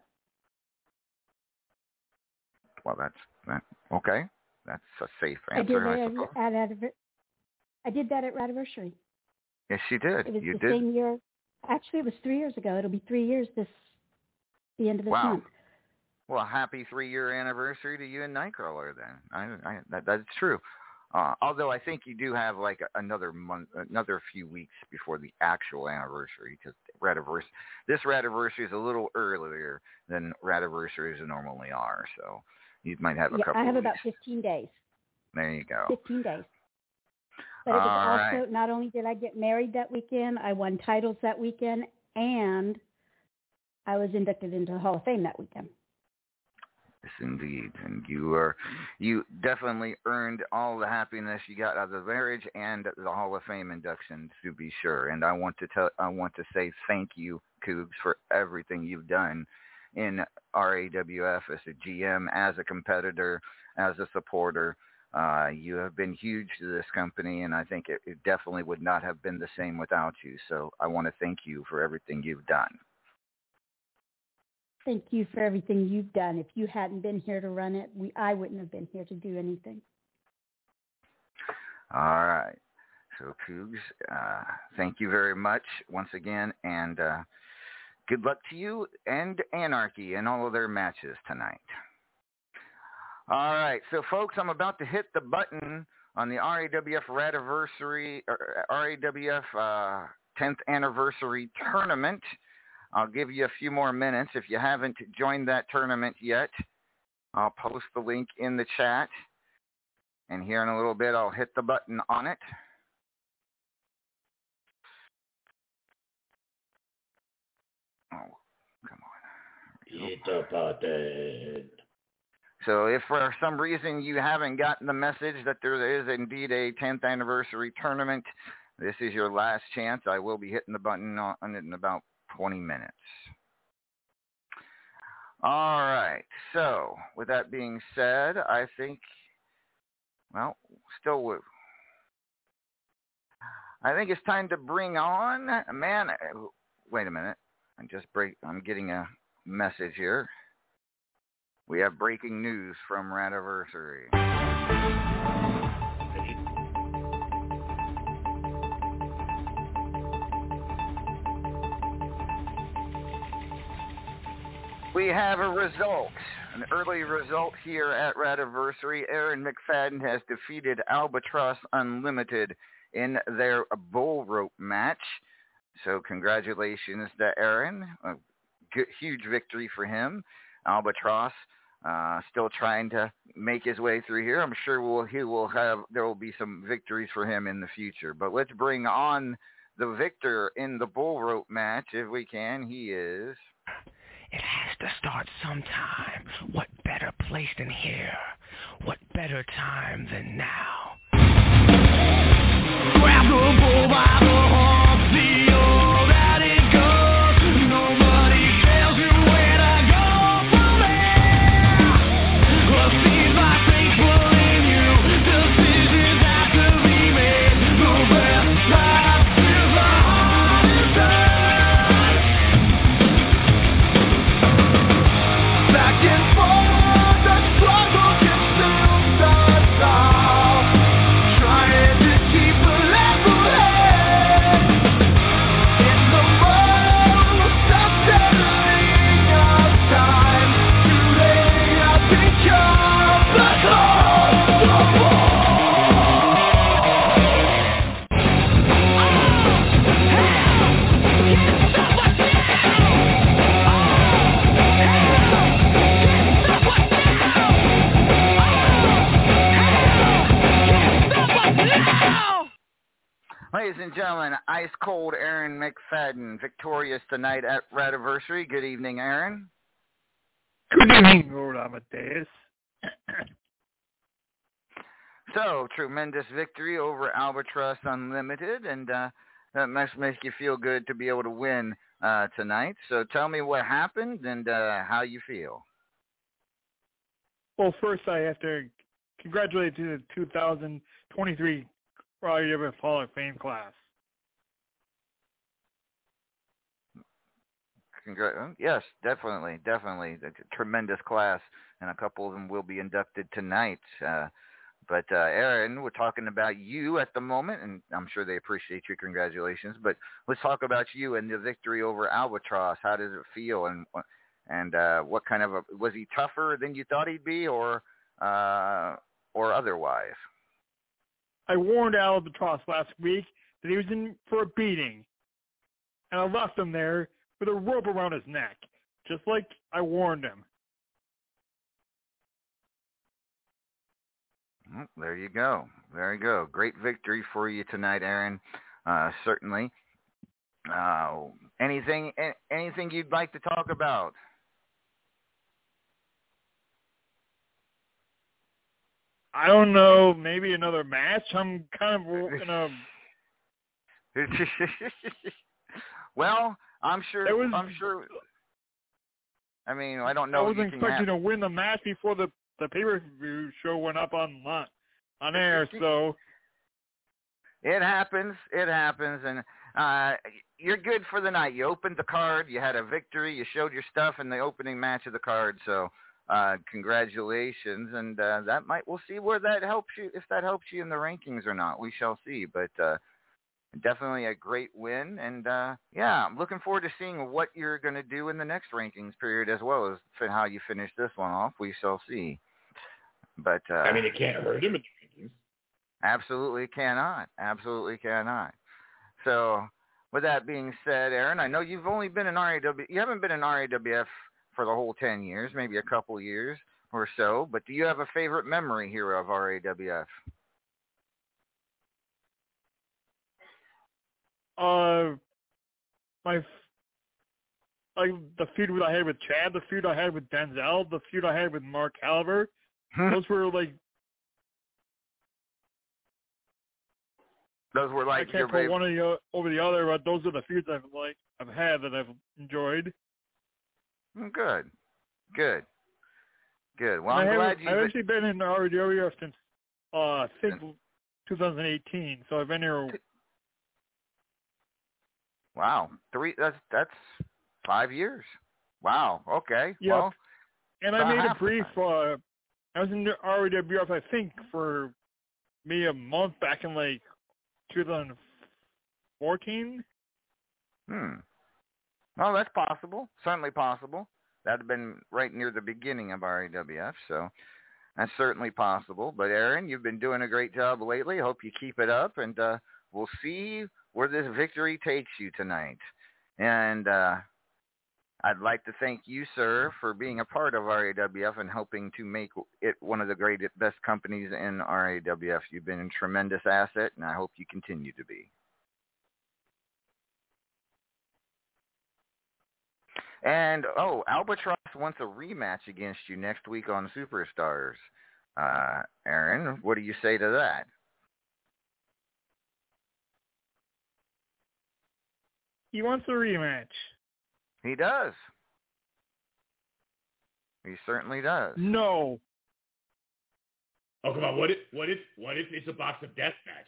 Well, that's that, okay. That's a safe answer, I did I that suppose. at, at, at, I did that at Radiversary. Yes, you did. It was you the did. same year. Actually, it was three years ago. It'll be three years this the end of this Wow. month. Well, happy three-year anniversary to you and Nightcrawler. Then I, I, that, that's true. Uh, although I think you do have like another month, another few weeks before the actual anniversary, because Radiversary, this Radiversary is a little earlier than Radiversaries normally are. So you might have a Yeah, couple. I have of about weeks. fifteen days. There you go. Fifteen days. But it was All also right. not only did I get married that weekend, I won titles that weekend, and I was inducted into the Hall of Fame that weekend. Yes, indeed. And you are, you definitely earned all the happiness you got out of the marriage and the Hall of Fame induction, to be sure. And I want to tell, I want to say thank you, Cougs, for everything you've done in R A W F as a G M, as a competitor, as a supporter. Uh, you have been huge to this company, and I think it, it definitely would not have been the same without you. So I want to thank you for everything you've done. Thank you for everything you've done. If you hadn't been here to run it, we I wouldn't have been here to do anything. All right. So, Cougs, uh, thank you very much once again, and uh, good luck to you and Anarchy in all of their matches tonight. All right. So, folks, I'm about to hit the button on the R A W F Radiversary, or R A W F uh, tenth Anniversary Tournament. I'll give you a few more minutes. If you haven't joined that tournament yet, I'll post the link in the chat. And here in a little bit, I'll hit the button on it. Oh, come on. Hit the button. So if for some reason you haven't gotten the message that there is indeed a tenth Anniversary Tournament, this is your last chance. I will be hitting the button on it in about twenty minutes. All right. So with that being said, I think, well, still with, I think it's time to bring on, man, wait a minute. I'm just break, I'm getting a message here. We have breaking news from Radiversary. We have a result, an early result here at Radiversary. Aaron McFadden has defeated Albatross Unlimited in their bull rope match. So congratulations to Aaron. A good, huge victory for him. Albatross uh, still trying to make his way through here. I'm sure we'll, he will have, there will be some victories for him in the future. But let's bring on the victor in the bull rope match if we can. He is... It has to start sometime. What better place than here? What better time than now? Grab the bull by the horn, see all that it goes. Nobody tells you where to go from here. Well, seems like they pulling you. Decisions have to be made. The best path is the hardest time. Back and forth, the struggle can still start out. Ladies and gentlemen, ice cold Aaron McFadden, victorious tonight at Radiversary. Good evening, Aaron. Good evening, Lord Amadeus. So, tremendous victory over Albatross Unlimited, and uh, that must make you feel good to be able to win uh, tonight. So tell me what happened and uh, how you feel. Well, first I have to congratulate you to the two thousand twenty-three Raw W W F Hall of Fame class. Congra- yes, definitely, definitely. That's a tremendous class, and a couple of them will be inducted tonight. Uh, but, uh, Aaron, we're talking about you at the moment, and I'm sure they appreciate your congratulations. But let's talk about you and the victory over Albatross. How does it feel, and and uh, what kind of a – was he tougher than you thought he'd be, or uh, or otherwise? I warned Albatross last week that he was in for a beating, and I left him there with a rope around his neck, just like I warned him. Well, there you go. There you go. Great victory for you tonight, Aaron. Uh, certainly. Uh, anything, anything you'd like to talk about? I don't know. Maybe another match. I'm kind of in a. Well, I'm sure. Was, I'm sure. I mean, I don't know. I wasn't you expecting have... to win the match before the the pay-per-view show went up on on air. So it happens. It happens, and uh, you're good for the night. You opened the card. You had a victory. You showed your stuff in the opening match of the card. So. Uh, congratulations, and uh, that might we'll see where that helps you, if that helps you in the rankings or not. We shall see, but uh, definitely a great win, and uh, yeah, I'm looking forward to seeing what you're going to do in the next rankings period as well as how you finish this one off. We shall see. But uh, I mean, it can't hurt him in the rankings. Absolutely cannot. Absolutely cannot. So, with that being said, Aaron, I know you've only been in R A W. You haven't been in R A W F for the whole ten years, maybe a couple years or so, but do you have a favorite memory here of R A W F? Uh, my, like the feud I had with Chad, the feud I had with Denzel, the feud I had with Mark Caliber, those were like, those were like I can't your put favorite. one of the, over the other, but those are the feuds I've like I've had that I've enjoyed. Good, good, good. Well, I I'm glad I've you've actually been in R A W F since uh, I think twenty eighteen, so I've been here. Wow, three. That's that's five years. Wow. Okay. Yep. Well, and I made a brief. Uh, I was in the R A W F, I think, for me a month back in like twenty fourteen. Hmm. Well, that's possible. Certainly possible. That would have been right near the beginning of R A W F, so that's certainly possible. But, Aaron, you've been doing a great job lately. Hope you keep it up, and uh, we'll see where this victory takes you tonight. And uh, I'd like to thank you, sir, for being a part of R A W F and helping to make it one of the greatest, best companies in R A W F. You've been a tremendous asset, and I hope you continue to be. And, oh, Albatross wants a rematch against you next week on Superstars. Uh, Aaron, what do you say to that? He wants a rematch. He does. He certainly does. No. Oh, come on. What if, what if, what if it's a box of death match?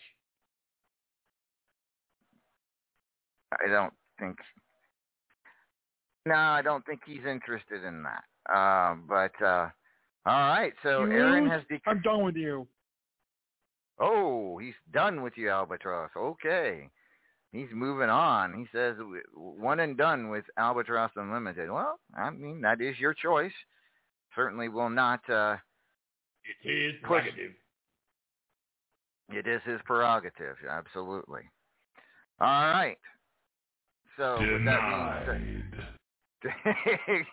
I don't think... No, I don't think he's interested in that. Uh, but, uh, all right, so you Aaron lose, has... Dec- I'm done with you. Oh, he's done with you, Albatross. Okay. He's moving on. He says one and done with Albatross Unlimited. Well, I mean, that is your choice. Certainly will not... Uh, it's his prerogative. It is his prerogative, absolutely. All right. So, Denied. with that being said...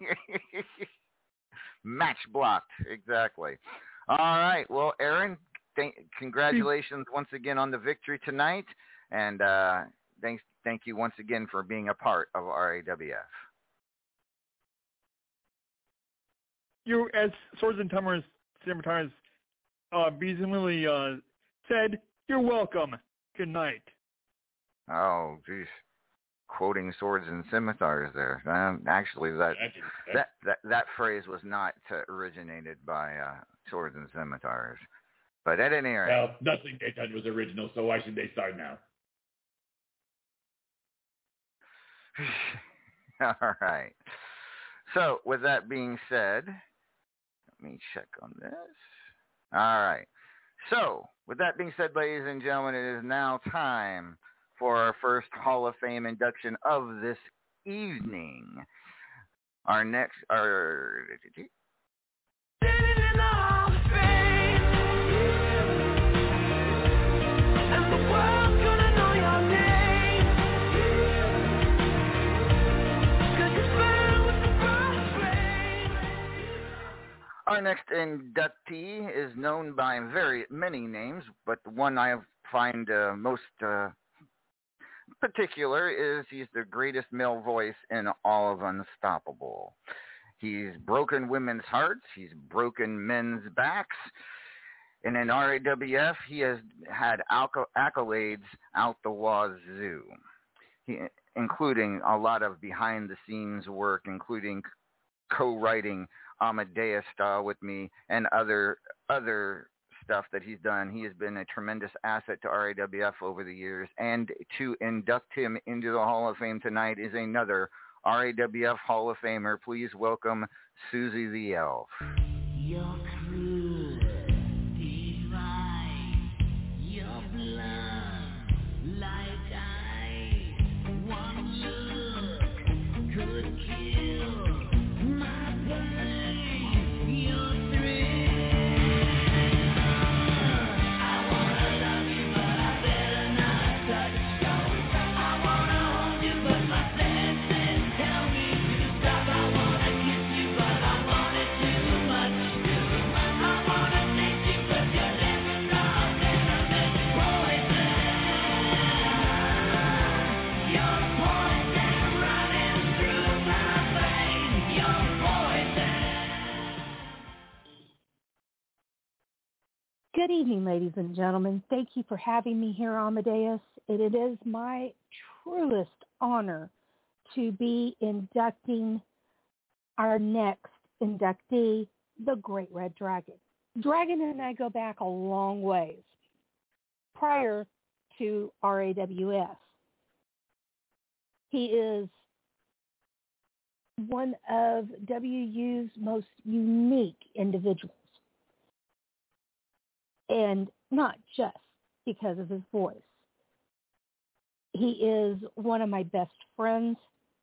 Match blocked, exactly. All right. Well, Aaron, thank, congratulations once again on the victory tonight, and uh, thanks, thank you once again for being a part of R A W F. You, as Swords and Tummers Cinematars uh, reasonably uh, said, you're welcome. Good night. Oh, geez. Quoting Swords and Scimitars there. Um, actually, that, that that that phrase was not uh, originated by uh, Swords and Scimitars. But at any rate. Well, nothing they done was original, so why should they start now? All right. So, with that being said, let me check on this. All right. So, with that being said, ladies and gentlemen, it is now time for our first Hall of Fame induction of this evening. Our next, our Our next inductee is known by very many names, but the one I find uh, most uh, particular is he's the greatest male voice in all of Unstoppable. He's broken women's hearts. He's broken men's backs. And in R A W F, he has had accolades out the wazoo, he, including a lot of behind-the-scenes work, including co-writing Amadeus Style with me and other other stuff that he's done. He has been a tremendous asset to R A W F over the years, and to induct him into the Hall of Fame tonight is another R A W F Hall of Famer. Please welcome Susie the Elf. Your crew, divine, your blood, like ice, one look could kill my pain, your thrill. I wanna love you, but I better not touch you. I wanna hold you, but my senses tell me to stop. I wanna kiss you, but I want it too much to. I wanna taste you, but your lips are venomous poison. Your poison running through my veins. Your poison. Good evening, ladies and gentlemen. Thank you for having me here, Amadeus. It, it is my truest honor to be inducting our next inductee, the Great Red Dragon. Dragon and I go back a long ways, prior to R A W F. He is one of W U's most unique individuals. And not just because of his voice. He is one of my best friends,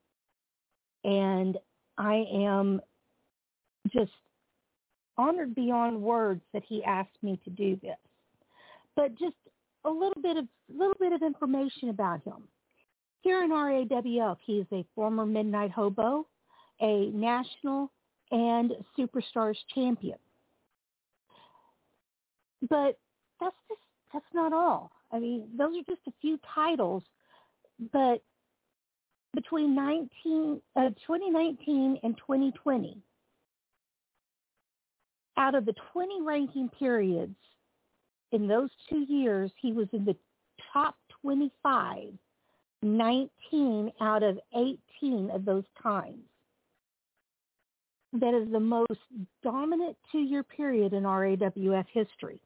and I am just honored beyond words that he asked me to do this. But just a little bit of little bit of information about him. Here in R A W F, he is a former Midnight Hobo, a national and Superstars champion. But that's just that's not all. I mean, those are just a few titles. But between nineteen, uh, twenty nineteen and twenty twenty, out of the twenty ranking periods in those two years, he was in the top twenty-five, nineteen out of eighteen of those times. That is the most dominant two-year period in R A W F history.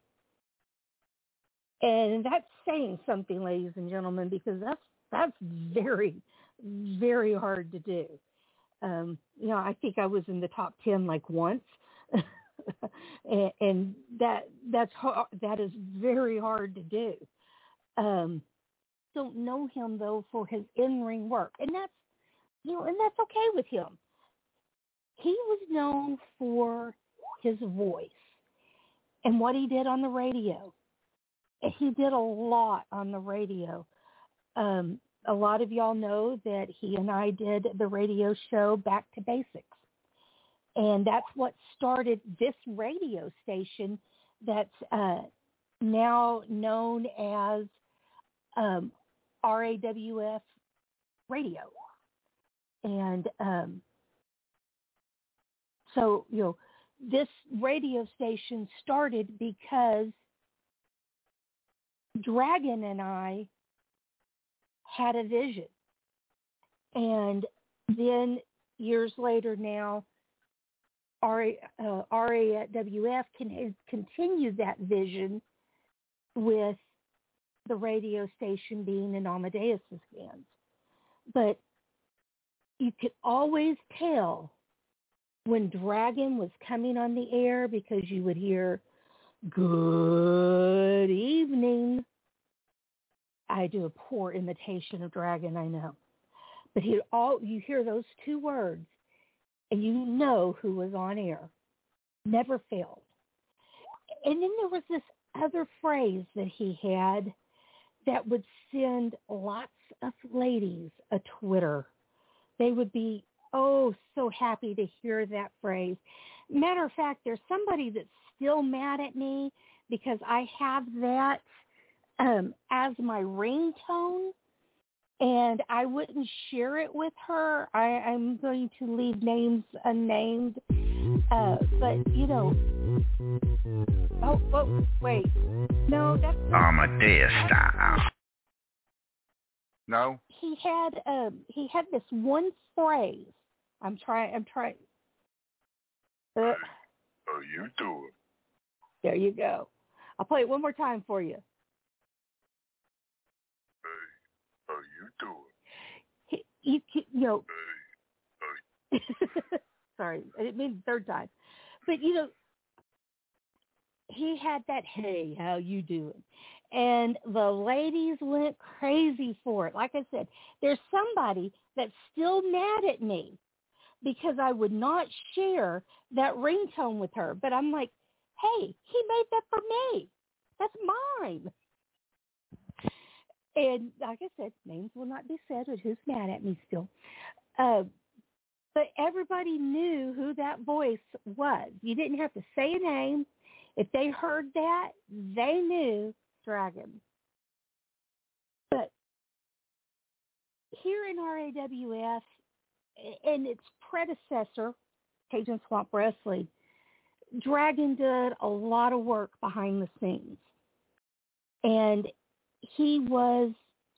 And that's saying something, ladies and gentlemen, because that's that's very, very hard to do. Um, you know, I think I was in the top ten like once, and, and that that's hard, that is very hard to do. Um, don't know him though for his in-ring work, and that's you know, and that's okay with him. He was known for his voice and what he did on the radio. He did a lot on the radio. Um, a lot of y'all know that he and I did the radio show Back to Basics. And that's what started this radio station that's uh, now known as um, R A W F Radio. And um, so, you know, this radio station started because Dragon and I had a vision. And then years later now, R A, uh, R A W F can has continued that vision with the radio station being in Amadeus' hands. But you could always tell when Dragon was coming on the air because you would hear, "Good evening." I do a poor imitation of Dragon, I know. But he all you hear those two words, and you know who was on air. Never failed. And then there was this other phrase that he had that would send lots of ladies a Twitter. They would be, oh, so happy to hear that phrase. Matter of fact, there's somebody that's still mad at me because I have that um, as my ringtone, and I wouldn't share it with her. I, I'm going to leave names unnamed. Uh, but, you know, oh, oh, wait. No, that's... Amadeus style. No? He had um, he had this one phrase. I'm trying, I'm trying. Uh, How you doing? there you go. I'll play it one more time for you. How you doing? He, you, you know, Hey, sorry, I didn't mean the third time. But, you know, he had that, "Hey, how you doing?" And the ladies went crazy for it. Like I said, there's somebody that's still mad at me because I would not share that ringtone with her. But I'm like, hey, he made that for me. That's mine. And like I said, names will not be said, but who's mad at me still. Uh, but everybody knew who that voice was. You didn't have to say a name. If they heard that, they knew Dragon. But here in R A W F and its predecessor, Cajun Swamp Wrestling, Dragon did a lot of work behind the scenes. And he was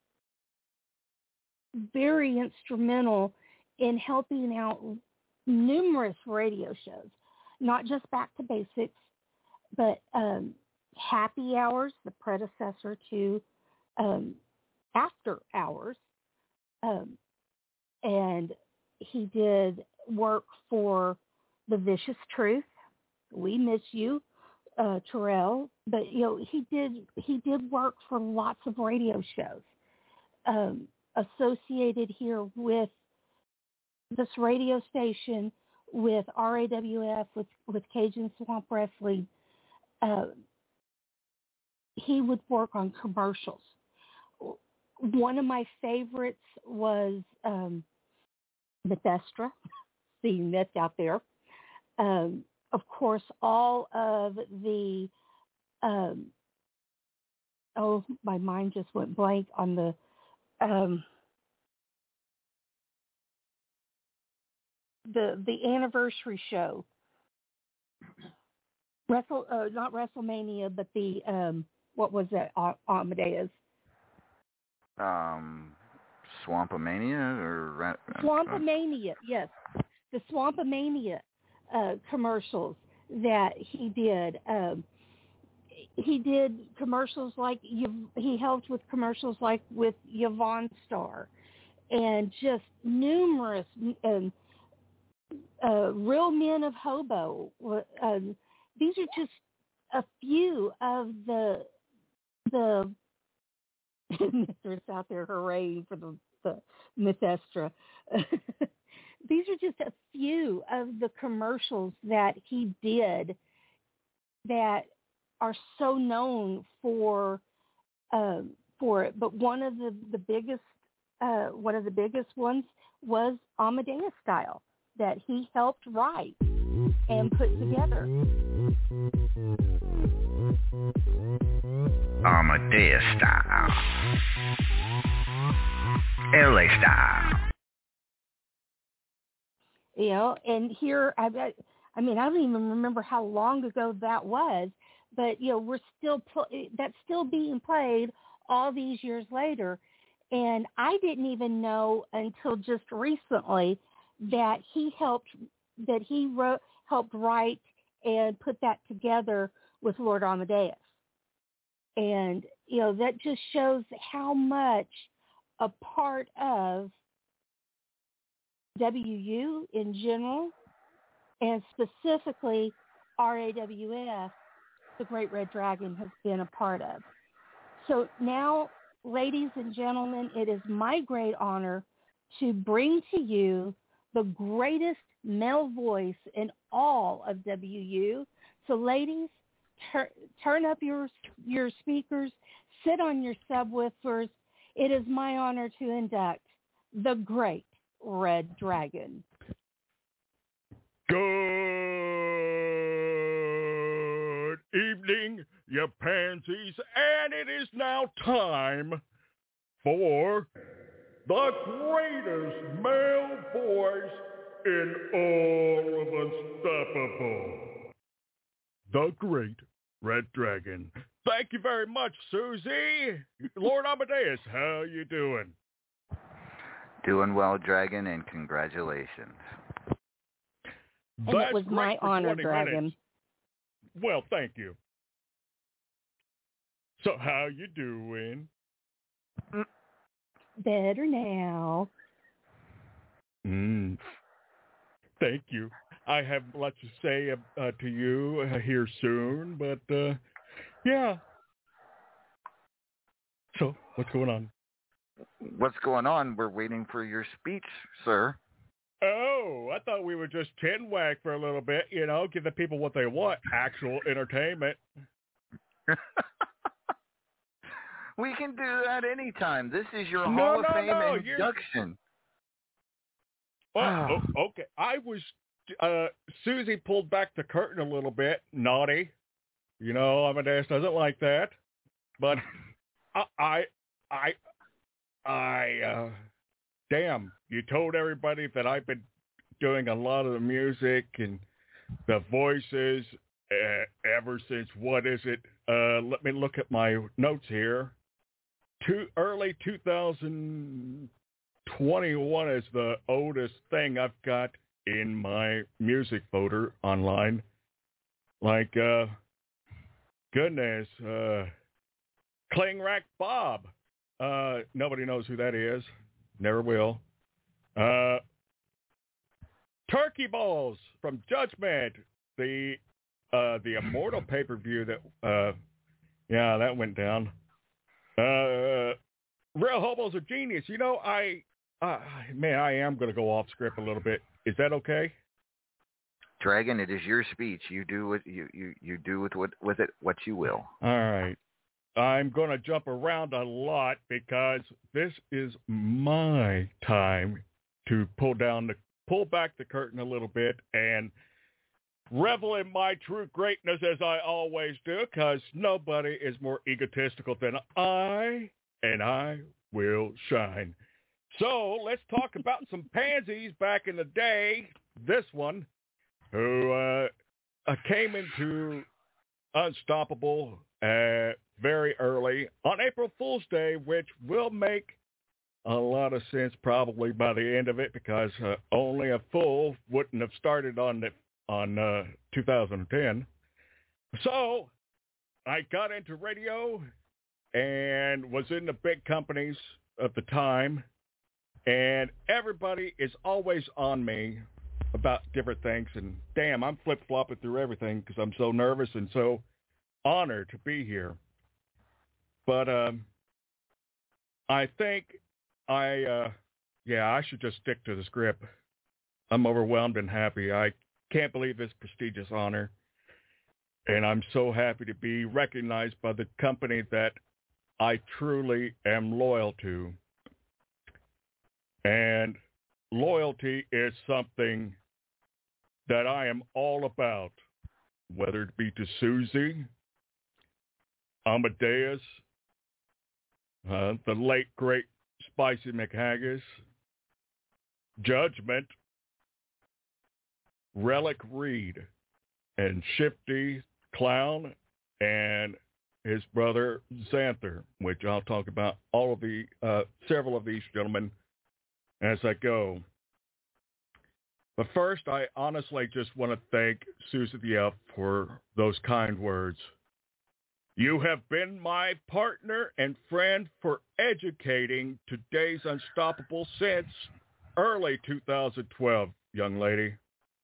very instrumental in helping out numerous radio shows, not just Back to Basics, but um, Happy Hours, the predecessor to um, After Hours. Um, and he did work for The Vicious Truth. We miss you, uh, Terrell. But, you know, he did he did work for lots of radio shows um, associated here with this radio station, with R A W F, with, with Cajun Swamp Wrestling. Uh, he would work on commercials. One of my favorites was um, Mythestra, seeing myth out there. Um, of course, all of the, um, oh, my mind just went blank on the, um, the the anniversary show. Wrestle, uh, not WrestleMania, but the, um, what was that, Amadeus? Um, Swampomania or uh, Swampomania, yes, the Swampomania uh, commercials that he did. Um, he did commercials like he helped with commercials like with Yvonne Starr, and just numerous um, uh, Real Men of Hobo. Uh, these are just a few of the the Mistress out there hooray for the, the Mythestra. These are just a few of the commercials that he did that are so known for uh, for it. But one of the the biggest uh, one of the biggest ones was Amadeus Style that he helped write and put together. Amadeus style. L A style. You know, and here, I, I, I mean, I don't even remember how long ago that was, but, you know, we're still, pl- that's still being played all these years later. And I didn't even know until just recently that he helped, that he wrote, helped write and put that together with Lord Amadeus. And, you know, that just shows how much a part of W U in general, and specifically R A W F, the Great Red Dragon, has been a part of. So now, ladies and gentlemen, it is my great honor to bring to you the greatest male voice in all of W U. So ladies, tur- turn up your your speakers, sit on your subwoofers. It is my honor to induct the Great Red Dragon. Good evening, you pansies, and it is now time for the greatest male voice in all of Unstoppable, the Great Red Dragon. Thank you very much, Susie. Lord Amadeus, how you doing? Doing well, Dragon, and congratulations. And That's it was great my for honor, twenty Dragon. minutes. Well, thank you. So how you doing? Better now. Mm. Thank you. I have lots to say uh, uh, to you uh, here soon, but uh, yeah. So what's going on? What's going on? We're waiting for your speech, sir. Oh, I thought we would just chin wag for a little bit, you know, give the people what they want, actual entertainment. We can do that anytime. This is your No, Hall of no, Fame no, you're- induction. Well, oh, okay. I was, uh, Susie pulled back the curtain a little bit. Naughty. You know, Amadeus doesn't like that. But I, I, I, I uh, damn, you told everybody that I've been doing a lot of the music and the voices uh, ever since, what is it? Uh, let me look at my notes here. Two, early two thousand twenty-one is the oldest thing I've got in my music folder online. Like, uh, goodness, uh, Cling Rack Bob. Uh, nobody knows who that is. Never will. Uh, Turkey Balls from Judgment. The, uh, the Immortal pay-per-view that, uh, yeah, that went down. Uh, Real Hobos of Genius. You know, I, uh, man, I am going to go off script a little bit. Is that okay? Dragon, it is your speech. You do what you, you, you do with what with it what you will. All right. I'm going to jump around a lot because this is my time to pull down the pull back the curtain a little bit and revel in my true greatness as I always do, because nobody is more egotistical than I, and I will shine. So let's talk about some pansies back in the day. This one, who uh, uh, came into Unstoppable uh, very early on April Fool's Day, which will make a lot of sense probably by the end of it, because uh, only a fool wouldn't have started on the on uh, two thousand ten. So I got into radio and was in the big companies of the time, and everybody is always on me about different things, and damn, I'm flip-flopping through everything because I'm so nervous and so honored to be here. But um, I think I, uh, yeah, I should just stick to the script. I'm overwhelmed and happy. I can't believe this prestigious honor, and I'm so happy to be recognized by the company that I truly am loyal to. And loyalty is something that I am all about. whether it be to Susie, Amadeus, uh, the late, great Spicy McHaggis, Judgment, Relic Reed, and Shifty Clown, and his brother Xanther, which I'll talk about all of the uh, several of these gentlemen as I go. But first, I honestly just want to thank Susie the Elf for those kind words. You have been my partner and friend for educating today's Unstoppable since early two thousand twelve, young lady.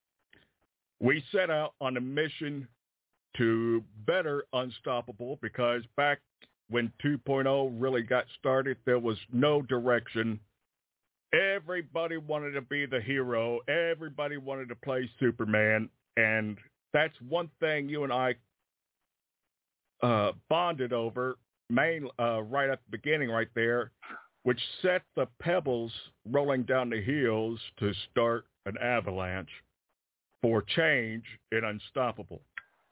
We set out on a mission to better Unstoppable because back when two point oh really got started, there was no direction. Everybody wanted to be the hero. Everybody wanted to play Superman. And that's one thing you and I uh, bonded over main, uh, right at the beginning right there, which set the pebbles rolling down the hills to start an avalanche for change in Unstoppable.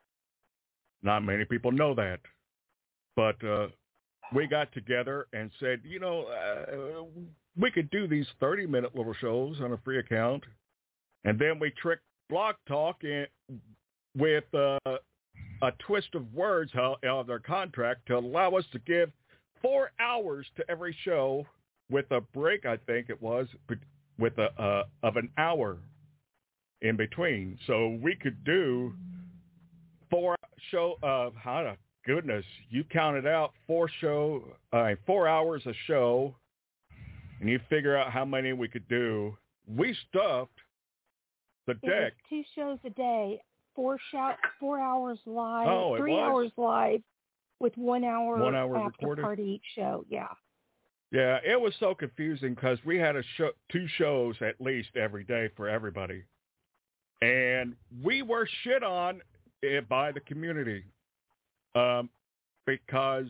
Not many people know that, but uh, we got together and said, you know, uh, we could do these thirty-minute little shows on a free account, and then we tricked Blog Talk in, with uh, a twist of words out of their contract to allow us to give four hours to every show with a break, I think it was, with a uh, of an hour in between. So we could do four show of, uh, how goodness, you counted out four show, uh, four hours a show, and you figure out how many we could do. We stuffed the It deck. was two shows a day, four show, four hours live, Oh, it three was? hours live, with one hour, One hour after recorded? party each show. Yeah. Yeah, it was so confusing because we had a show, two shows at least every day for everybody. And we were shit on eh, by the community um, because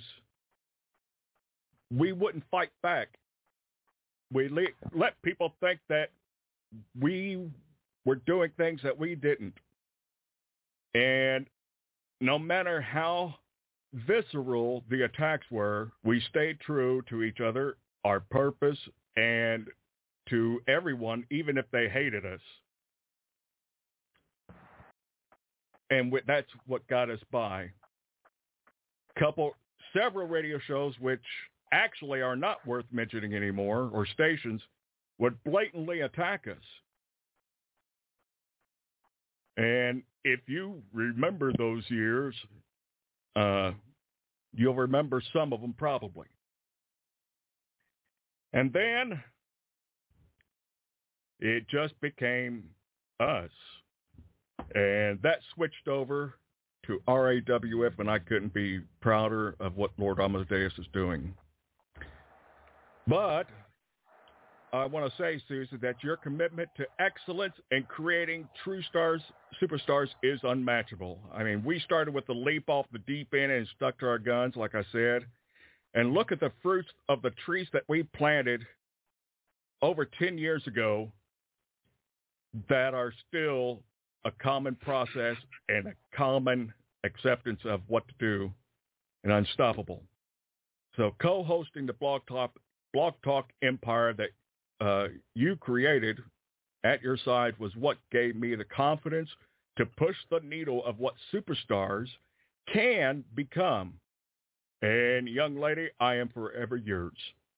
we wouldn't fight back. We le- let people think that we were doing things that we didn't. And no matter how visceral the attacks were, we stayed true to each other, our purpose, and to everyone, even if they hated us. And w- that's what got us by. Couple, several radio shows which actually are not worth mentioning anymore, or stations, would blatantly attack us. And if you remember those years, uh, you'll remember some of them probably. And then it just became us. And that switched over to R A W F, and I couldn't be prouder of what Lord Amadeus is doing. But I want to say, Susan, that your commitment to excellence and creating true stars, superstars is unmatchable. I mean, we started with the leap off the deep end and stuck to our guns, like I said. And look at the fruits of the trees that we planted over ten years ago that are still a common process and a common acceptance of what to do and Unstoppable. So co-hosting the Blog Talk, Blog Talk empire that uh, you created at your side was what gave me the confidence to push the needle of what superstars can become. And young lady, I am forever yours.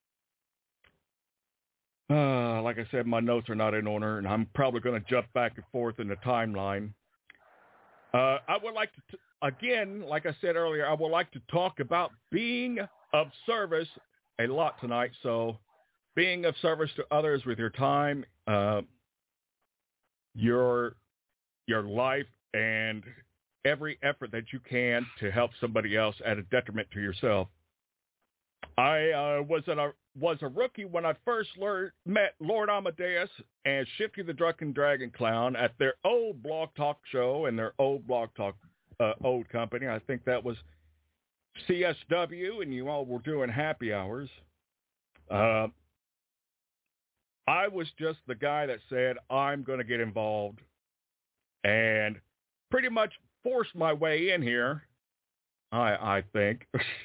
Uh, like I said, my notes are not in order, and I'm probably going to jump back and forth in the timeline. Uh, I would like to, t- again, like I said earlier, I would like to talk about being of service a lot tonight. So being of service to others with your time, uh, your your life, and every effort that you can to help somebody else at a detriment to yourself. I uh, was a was a rookie when I first learned, met Lord Amadeus and Shifty the Drunken Dragon Clown at their old Blog Talk show and their old Blog Talk uh, old company. I think that was C S W, and you all were doing happy hours. Uh, I was just the guy that said, I'm going to get involved. And pretty much forced my way in here. I I think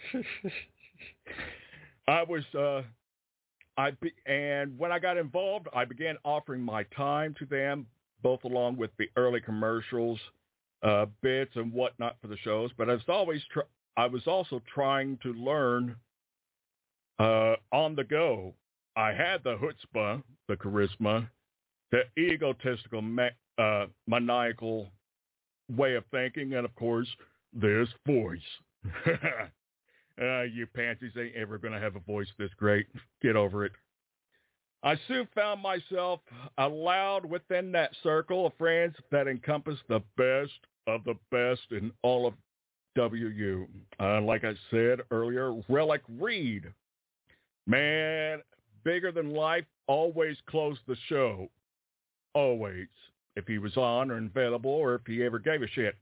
I was uh, I be, and when I got involved, I began offering my time to them, both along with the early commercials, uh, bits and whatnot for the shows. But I was always tr- I was also trying to learn uh, on the go. I had the chutzpah, the charisma, the egotistical, ma- uh, maniacal way of thinking, and of course, this voice. uh, you pansies ain't ever going to have a voice this great. Get over it. I soon found myself allowed within that circle of friends that encompassed the best of the best in all of W U. Uh, like I said earlier, Relic Reed. Man, bigger than life, always closed the show. Always. If he was on or available or if he ever gave a shit.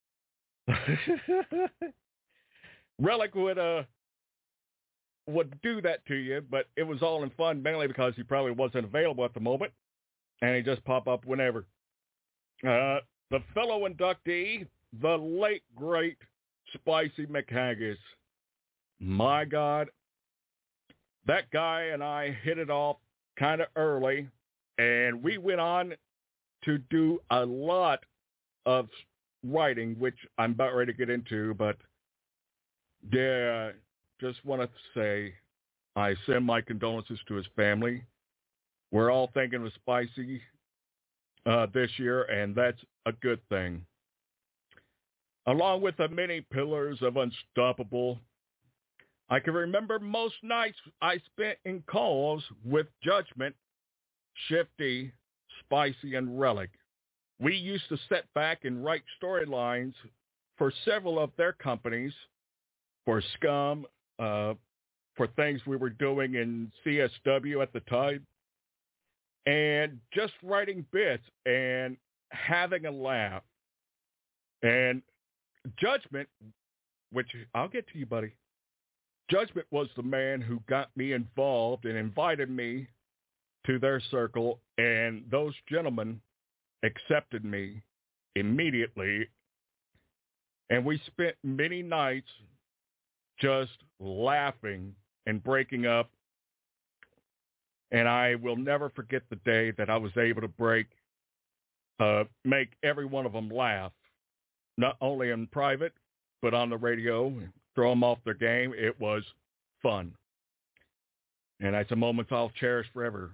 Relic would uh would do that to you, but it was all in fun, mainly because he probably wasn't available at the moment, and he just pop up whenever. Uh, the fellow inductee, the late, great Spicy McHaggis. My God, that guy and I hit it off kind of early, and we went on to do a lot of writing, which I'm about ready to get into, but yeah, just want to say I send my condolences to his family. We're all thinking of Spicy uh, this year, and that's a good thing. Along with the many pillars of Unstoppable, I can remember most nights I spent in calls with Judgment, Shifty, Spicy, and Relic. We used to sit back and write storylines for several of their companies, for Scum, uh, for things we were doing in C S W at the time, and just writing bits and having a laugh. And Judgment, which I'll get to you, buddy. Judgment was the man who got me involved and invited me to their circle, and those gentlemen accepted me immediately. And we spent many nights just laughing and breaking up. And I will never forget the day that I was able to break, uh, make every one of them laugh, not only in private, but on the radio, throw them off their game. It was fun. And that's a moment I'll cherish forever.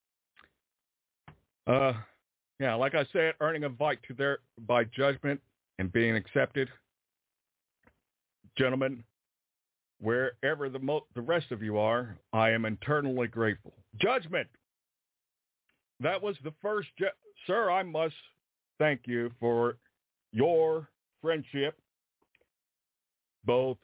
Uh, yeah, like I said, earning a invite to their by Judgment and being accepted. Gentlemen, wherever the mo- the rest of you are, I am eternally grateful. Judgment. That was the first, ju- sir, I must thank you for your friendship, both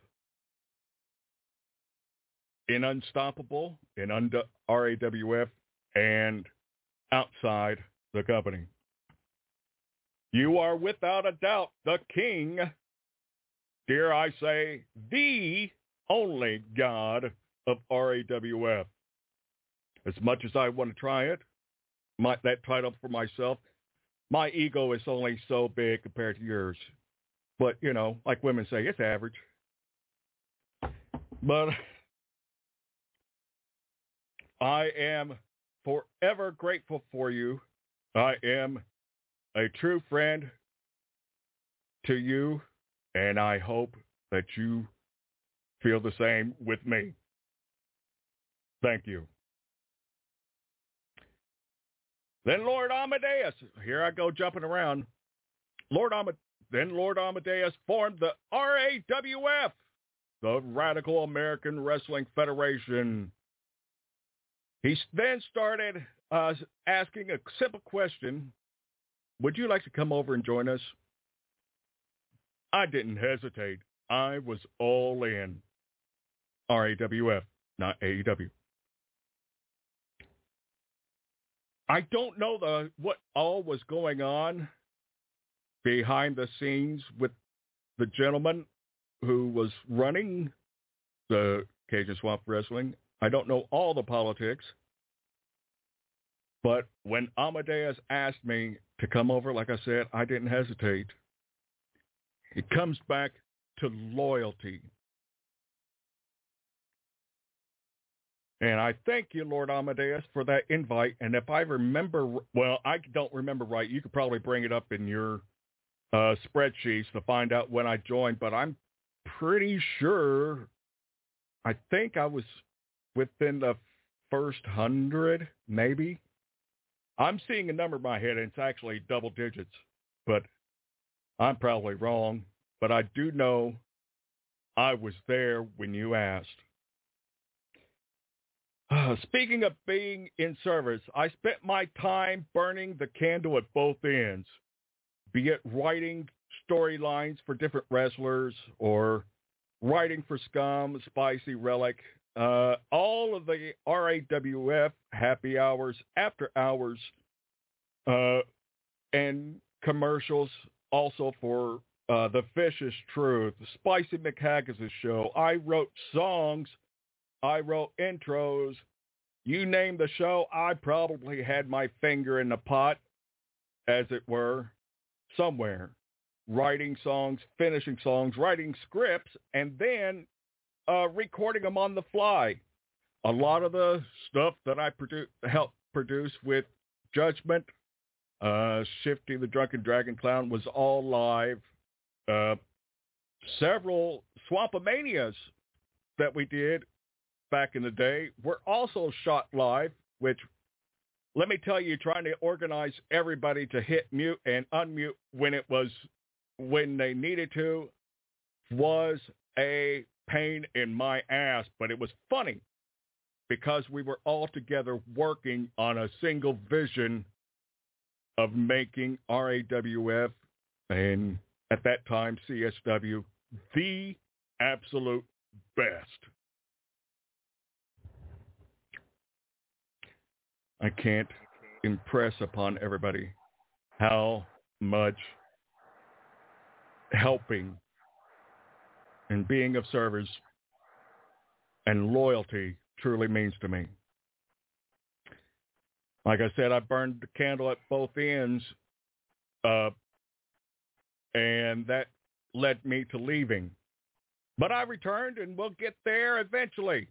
in Unstoppable, in under R A W F, and outside the company. You are without a doubt the king, dare I say, the only God of R A W F. As much as I want to try it, my, that title for myself, my ego is only so big compared to yours. But, you know, like women say, it's average. But I am forever grateful for you. I am a true friend to you, and I hope that you feel the same with me. Thank you. Then Lord Amadeus, here I go jumping around. Lord Ama- then Lord Amadeus formed the R A W F, the Radical American Wrestling Federation. He then started uh, asking a simple question. Would you like to come over and join us? I didn't hesitate. I was all in. R A W F, not A E W. I don't know the what all was going on behind the scenes with the gentleman who was running the Cajun Swamp Wrestling. I don't know all the politics. But when Amadeus asked me to come over, like I said, I didn't hesitate. It comes back to loyalty. And I thank you, Lord Amadeus, for that invite. And if I remember, well, I don't remember right. You could probably bring it up in your uh, spreadsheets to find out when I joined. But I'm pretty sure, I think I was within the first hundred, maybe. I'm seeing a number in my head, and it's actually double digits. But I'm probably wrong. But I do know I was there when you asked. Uh, speaking of being in service, I spent my time burning the candle at both ends, be it writing storylines for different wrestlers or writing for Scum, Spicy Relic, uh, all of the R A W F happy hours, after hours, uh, and commercials also for uh, The Fish is Truth, Spicy McHaggis' show. I wrote songs. I wrote intros. You name the show, I probably had my finger in the pot, as it were, somewhere. Writing songs, finishing songs, writing scripts, and then uh, recording them on the fly. A lot of the stuff that I produ- helped produce with Judgment, uh, Shifty the Drunken Dragon Clown was all live. Uh, several Swampomanias that we did back in the day were also shot live, which, let me tell you, trying to organize everybody to hit mute and unmute when it was, when they needed to, was a pain in my ass, but it was funny because we were all together working on a single vision of making R A W F and at that time C S W the absolute best. I can't impress upon everybody how much helping and being of service and loyalty truly means to me. Like I said, I burned the candle at both ends, uh, and that led me to leaving. But I returned, and we'll get there eventually.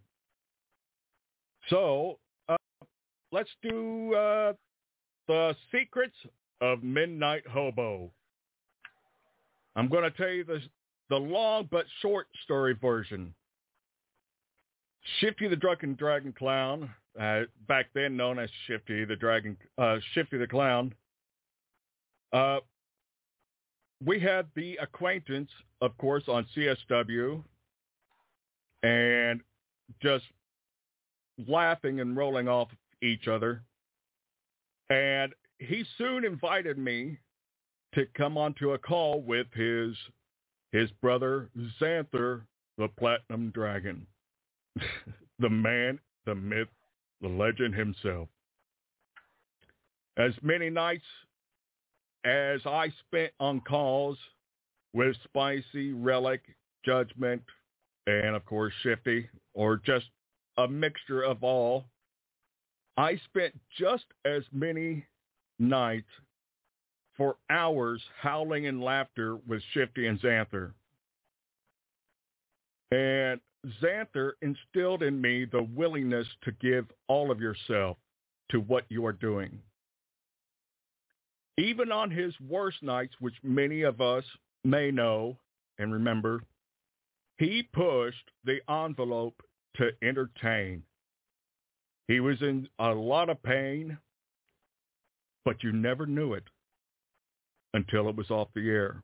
So, uh, let's do uh, the secrets of Midnight Hobo. I'm going to tell you the, the long but short story version. Shifty the Drunken Dragon Clown, uh, back then known as Shifty the Dragon, uh, Shifty the Clown, uh, we had the acquaintance, of course, on C S W, and just laughing and rolling off each other. And he soon invited me to come onto a call with his his brother Xanther, the Platinum Dragon. The man, the myth, the legend himself. As many nights as I spent on calls with Spicy, Relic, Judgment, and of course Shifty, or just a mixture of all, I spent just as many nights for hours howling in laughter with Shifty and Xanther. And Xanther instilled in me the willingness to give all of yourself to what you are doing. Even on his worst nights, which many of us may know and remember, he pushed the envelope to entertain. He was in a lot of pain, but you never knew it until it was off the air.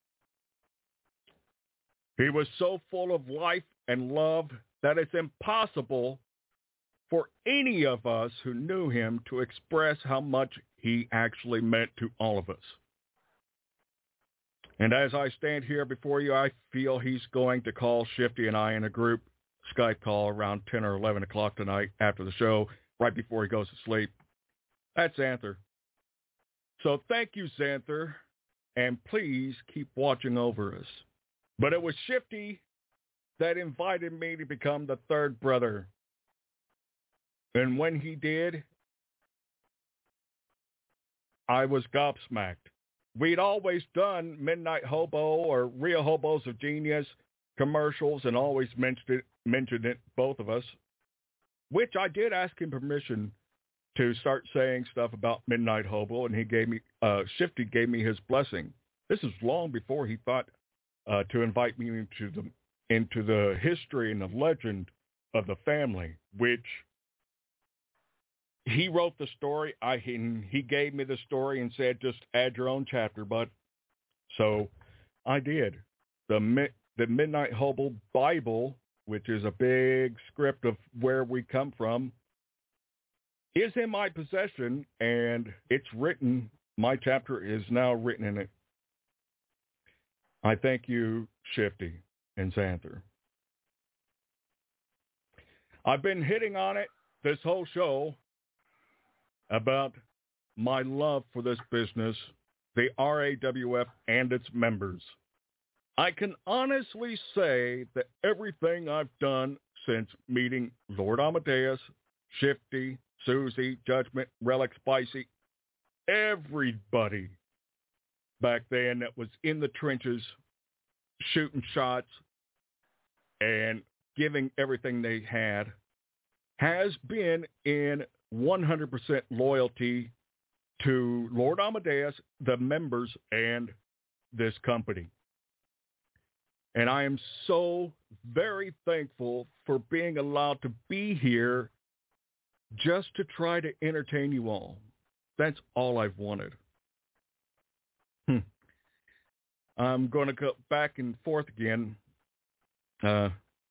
He was so full of life and love that it's impossible for any of us who knew him to express how much he actually meant to all of us. And as I stand here before you, I feel he's going to call Shifty and I in a group Skype call around ten or eleven o'clock tonight after the show, right before he goes to sleep. That's Xanther. So thank you, Xanther, and please keep watching over us. But it was Shifty that invited me to become the third brother. And when he did, I was gobsmacked we'd always done Midnight Hobo or Real Hobos of Genius commercials and always mentioned it, mentioned it, both of us, which I did ask him permission to start saying stuff about Midnight Hobo, and he gave me, uh, Shifty gave me his blessing. This is long before he thought uh, to invite me into the into the history and the legend of the family, which he wrote the story. I he, he gave me the story and said, just add your own chapter, bud. So I did. The the Midnight Hobo Bible, which is a big script of where we come from, is in my possession, and it's written. My chapter is now written in it. I thank you, Shifty and Xanther. I've been hitting on it this whole show about my love for this business, the R A W F and its members. I can honestly say that everything I've done since meeting Lord Amadeus, Shifty, Susie, Judgment, Relic, Spicy, everybody back then that was in the trenches shooting shots and giving everything they had has been in one hundred percent loyalty to Lord Amadeus, the members, and this company. And I am so very thankful for being allowed to be here just to try to entertain you all. That's all I've wanted. Hmm. I'm going to go back and forth again. Uh,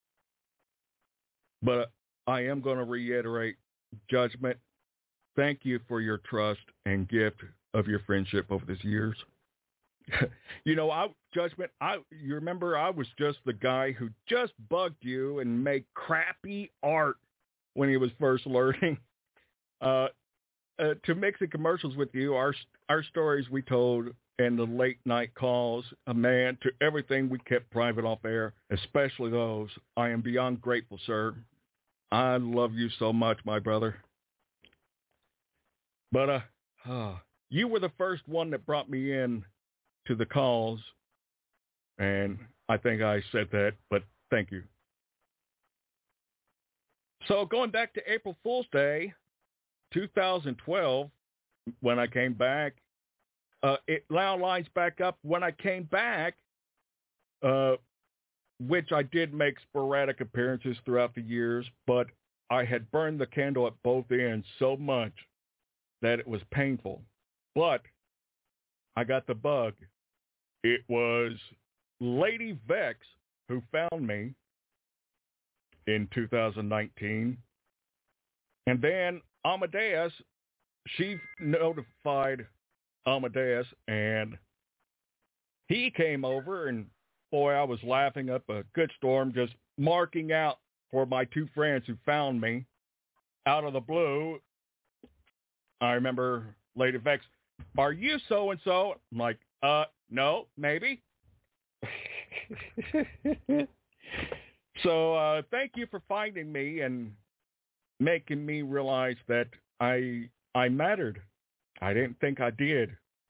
but I am going to reiterate, Judgment, thank you for your trust and gift of your friendship over these years. You know, I Judgment, I you remember I was just the guy who just bugged you and made crappy art when he was first learning. Uh, uh, to mixing commercials with you, our our stories we told and the late night calls, uh, man, to everything we kept private off air, especially those. I am beyond grateful, sir. I love you so much, my brother. But uh, uh, you were the first one that brought me in to the calls, and I think I said that, but thank you. So going back to April Fool's Day, two thousand twelve, when I came back, uh, it now lines back up. When I came back, uh, which I did make sporadic appearances throughout the years, but I had burned the candle at both ends so much that it was painful. But I got the bug. It was Lady Vex who found me in two thousand nineteen. And then Amadeus, she notified Amadeus, and he came over, and boy, I was laughing up a good storm, just marking out for my two friends who found me out of the blue. I remember Lady Vex, are you so-and-so? I'm like, uh, no, maybe. So uh, thank you for finding me and making me realize that I I mattered. I didn't think I did.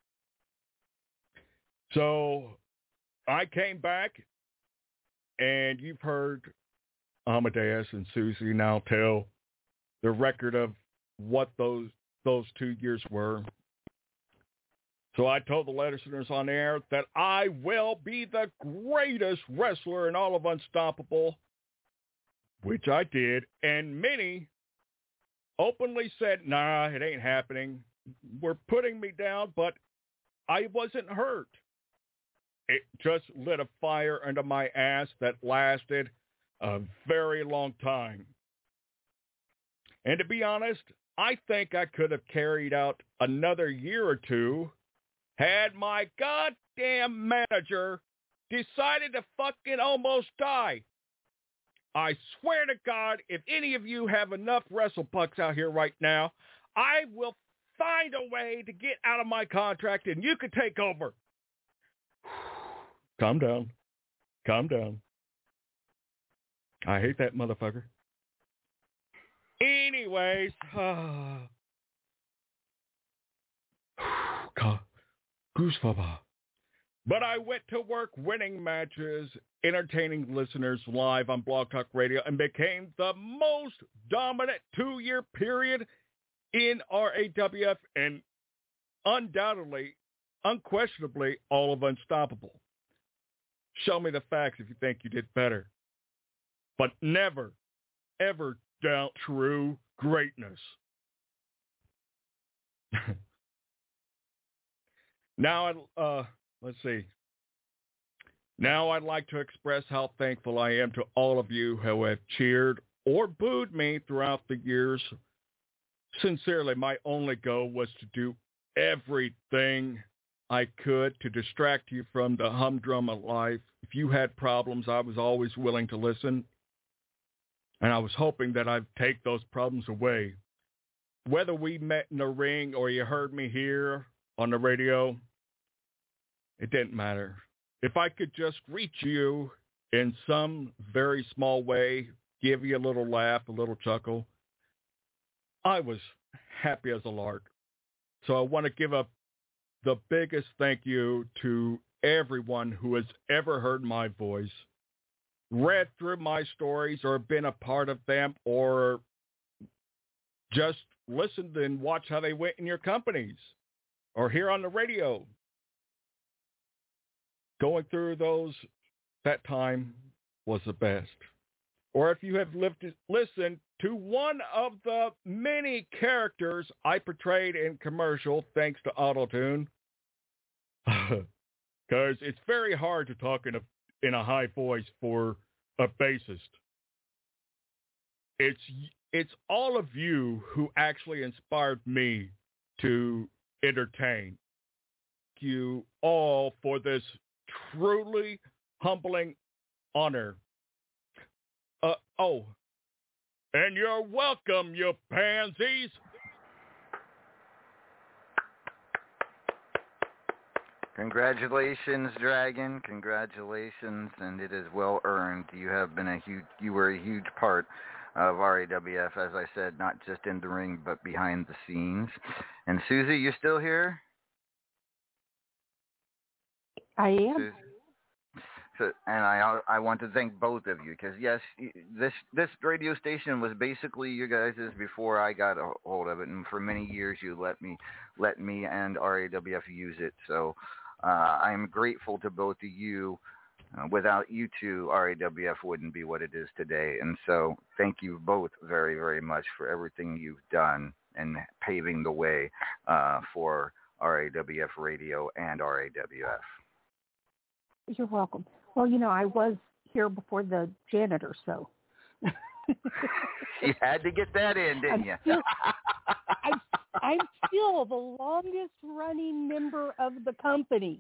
So I came back, and you've heard Amadeus and Susie now tell the record of what those those two years were. So I told the listeners on air that I will be the greatest wrestler in all of Unstoppable, which I did, and many openly said, nah, it ain't happening. We're putting me down, but I wasn't hurt. It just lit a fire under my ass that lasted a very long time. And to be honest, I think I could have carried out another year or two had my goddamn manager decided to fucking almost die. I swear to God, if any of you have enough WrestlePucks out here right now, I will find a way to get out of my contract and you can take over. Calm down. Calm down. I hate that motherfucker. Anyways, uh, God, Goosebaba. But I went to work winning matches, entertaining listeners live on Blog Talk Radio, and became the most dominant two-year period in R A W F, and undoubtedly, unquestionably, all of Unstoppable. Show me the facts if you think you did better. But never, ever doubt true greatness. Now, I'd, uh, let's see. Now I'd like to express how thankful I am to all of you who have cheered or booed me throughout the years. Sincerely, my only goal was to do everything I could to distract you from the humdrum of life. If you had problems, I was always willing to listen. And I was hoping that I'd take those problems away. Whether we met in the ring or you heard me here on the radio, it didn't matter. If I could just reach you in some very small way, give you a little laugh, a little chuckle, I was happy as a lark. So I want to give up the biggest thank you to everyone who has ever heard my voice, read through my stories or been a part of them, or just listened and watched how they went in your companies or here on the radio. Going through those, that time was the best. Or if you have lived, listened to one of the many characters I portrayed in commercial, thanks to Auto-Tune, because it's very hard to talk in a in a high voice for a bassist. It's it's all of you who actually inspired me to entertain. Thank you all for this truly humbling honor. Uh, oh, and you're welcome, you pansies. Congratulations, Dragon. Congratulations, and it is well earned. You have been a huge, you were a huge part of R A W F, as I said, not just in the ring, but behind the scenes. And Susie, you still here? I am. Susie? So, and I I want to thank both of you because yes, this this radio station was basically you guys' before I got a hold of it, and for many years you let me let me and R A W F use it. So uh, I'm grateful to both of you. Uh, without you two, R A W F wouldn't be what it is today. And so thank you both very very much for everything you've done and paving the way uh, for R A W F Radio and R A W F. You're welcome. Well, you know, I was here before the janitor, so. You had to get that in, didn't I'm you? Still, I'm, I'm still the longest running member of the company.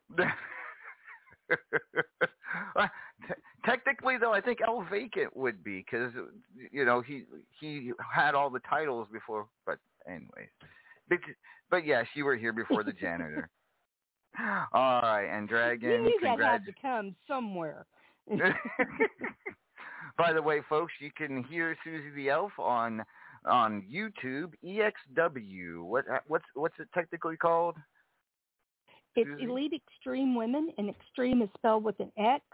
Well, t- technically, though, I think El Vacant would be because, you know, he he had all the titles before. But anyways, but, but yes, you were here before the janitor. All right, and Dragon, You knew that congrat- had to come somewhere. By the way, folks, you can hear Susie the Elf on on YouTube, E X W. What what's what's it technically called? It's Susie? Elite Extreme Women, and extreme is spelled with an X.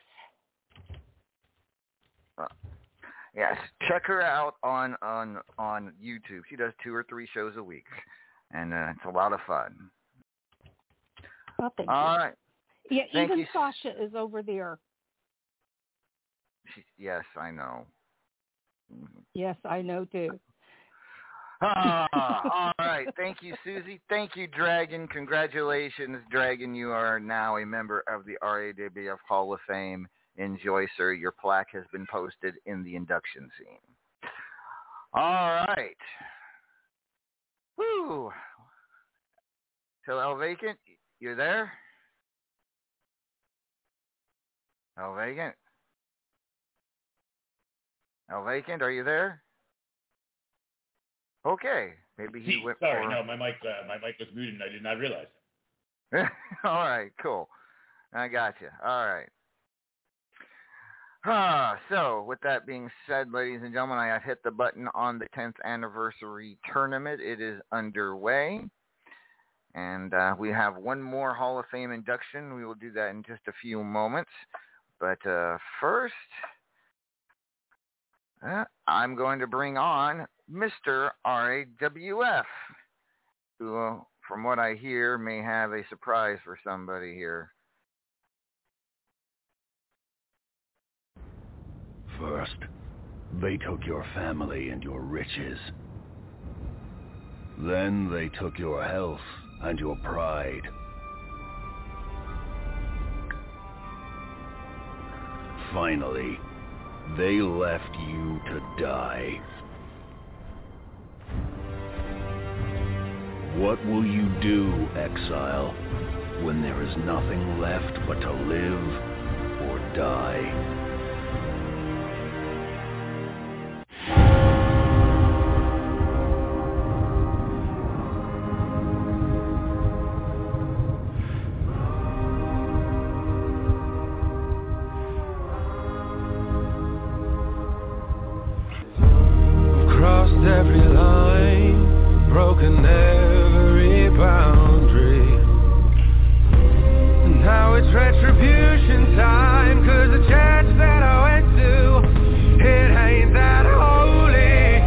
Uh, yes, check her out on on on YouTube. She does two or three shows a week, and uh, it's a lot of fun. Oh, thank All you. right. Yeah, Thank even you. Sasha is over there. She, yes, I know. Yes, I know too. Ah, all right. Thank you, Susie. Thank you, Dragon. Congratulations, Dragon. You are now a member of the R A W F Hall of Fame. Enjoy, sir. Your plaque has been posted in the induction scene. All right. Woo. So, El Vacant, you're there? El Vacant? El Vacant, are you there? Okay, maybe he See, went sorry, for... no, my mic, uh, my mic was muted and I did not realize. All right, cool. I got you. All right. Ah, so, with that being said, ladies and gentlemen, I have hit the button on the tenth anniversary tournament. It is underway. And uh, we have one more Hall of Fame induction. We will do that in just a few moments. But uh, first, uh, I'm going to bring on Mister R A W F, who, uh, from what I hear, may have a surprise for somebody here. First, they took your family and your riches. Then they took your health and your pride. Finally, they left you to die. What will you do, exile, when there is nothing left but to live or die? Crossed every line, broken every boundary. Now it's retribution time, 'cause the church that I went to, it ain't that holy.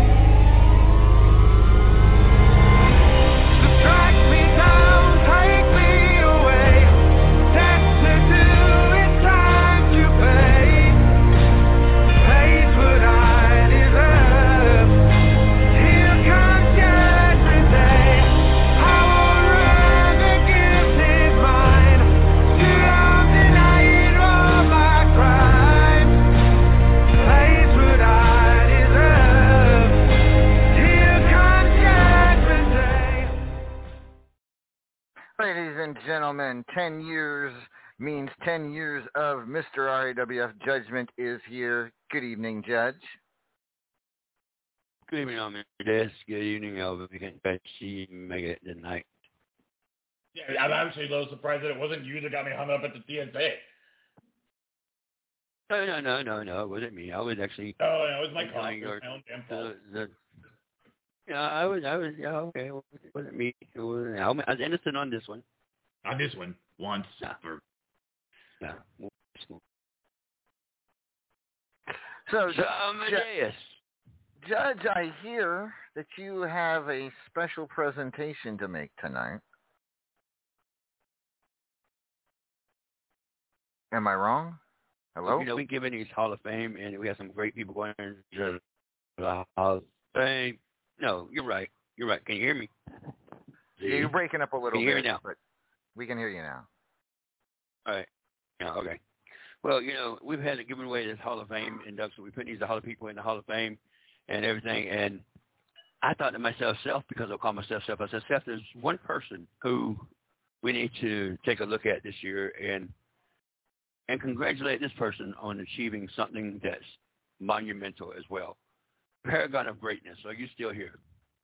So strike me down, take me away. That's to do, it's time to pay. Pays what I deserve. Here comes judgment day. I won't run, the gift is mine. Too long denying all my crimes. Pays what I deserve. Here comes judgment day. Ladies and gentlemen, ten years means ten years of Mister R A W F Judgment is here. Good evening, Judge. Good evening, on Mister Desk. Good evening, Elvin. We can't catch you make it tonight. Yeah, I'm actually a little surprised that it wasn't you that got me hung up at the T S A. No, no, no, no, no. It wasn't me. I was actually. Oh, no, it was my enjoying car. It your- was my own damn fault. the, the, yeah, I was, I was, yeah, okay. It wasn't me. It wasn't, I was innocent on this one. On this one, once. Yeah. For, Yeah. So, So, Amadeus. Judge, I hear that you have a special presentation to make tonight. Am I wrong? Hello? You know, we giving these Hall of Fame, and we have some great people going to the Hall of Fame. No, you're right. You're right. Can you hear me? Yeah, you're breaking up a little Can you hear bit, me now? but we can hear you now. All right. Yeah, okay. Well, you know, we've had it given away this Hall of Fame induction. We put these Hall of people in the Hall of Fame and everything. And I thought to myself, self, because I call myself self, I said, self, there's one person who we need to take a look at this year and and congratulate this person on achieving something that's monumental as well. Paragon of greatness. Are you still here?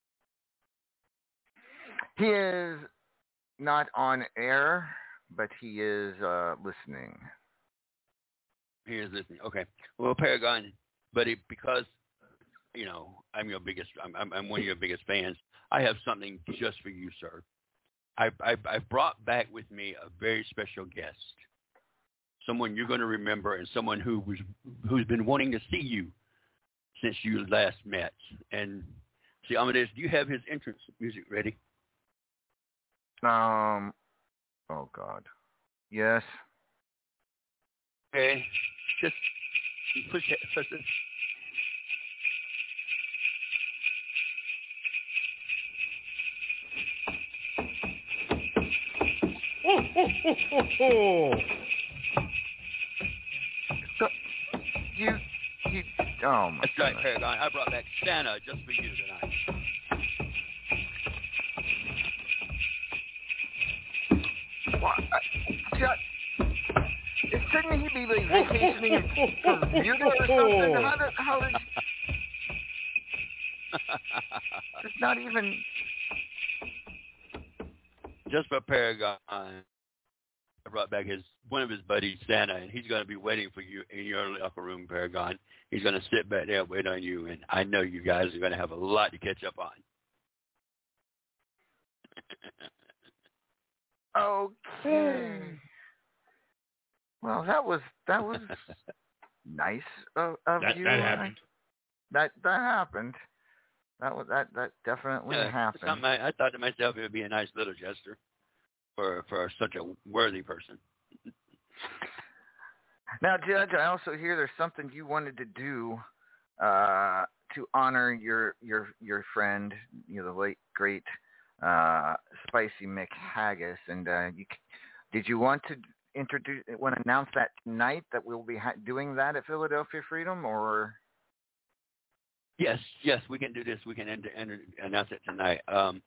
He is not on air, but he is uh, listening. He is listening. Okay. Well, Paragon, but it, because, you know, I'm your biggest, I'm, I'm, I'm one of your biggest fans, I have something just for you, sir. I, I, I brought back with me a very special guest, someone you're going to remember, and someone who was who's been wanting to see you since you last met. And see, Amadeus, do you have his entrance music ready? Um. Oh God. Yes. Okay. Just push it. Push it. Oh, oh, oh, oh, oh. So, you, you, oh my That's right, goodness. Paragon. I brought back Santa just for you tonight. What? I, just, shouldn't he be like vacationing in Bermuda or something? How did, how did it's not even. Just for Paragon, I brought back his one of his buddies, Santa, and he's going to be waiting for you in your locker room, Paragon. He's going to sit back there and wait on you, and I know you guys are going to have a lot to catch up on. Okay. Well, that was that was nice of, of That you. that Uh, happened. That that happened. That was that that definitely Yeah, happened. something I, I thought to myself it would be a nice little gesture for for such a worthy person. Now, Judge, I also hear there's something you wanted to do uh, to honor your your your friend, you know, the late great uh, Spicy Mick Haggis, and uh, you, did you want to introduce, want to announce that tonight that we'll be ha- doing that at Philadelphia Freedom, or? Yes, yes, we can do this. We can enter, enter, announce it tonight. Um,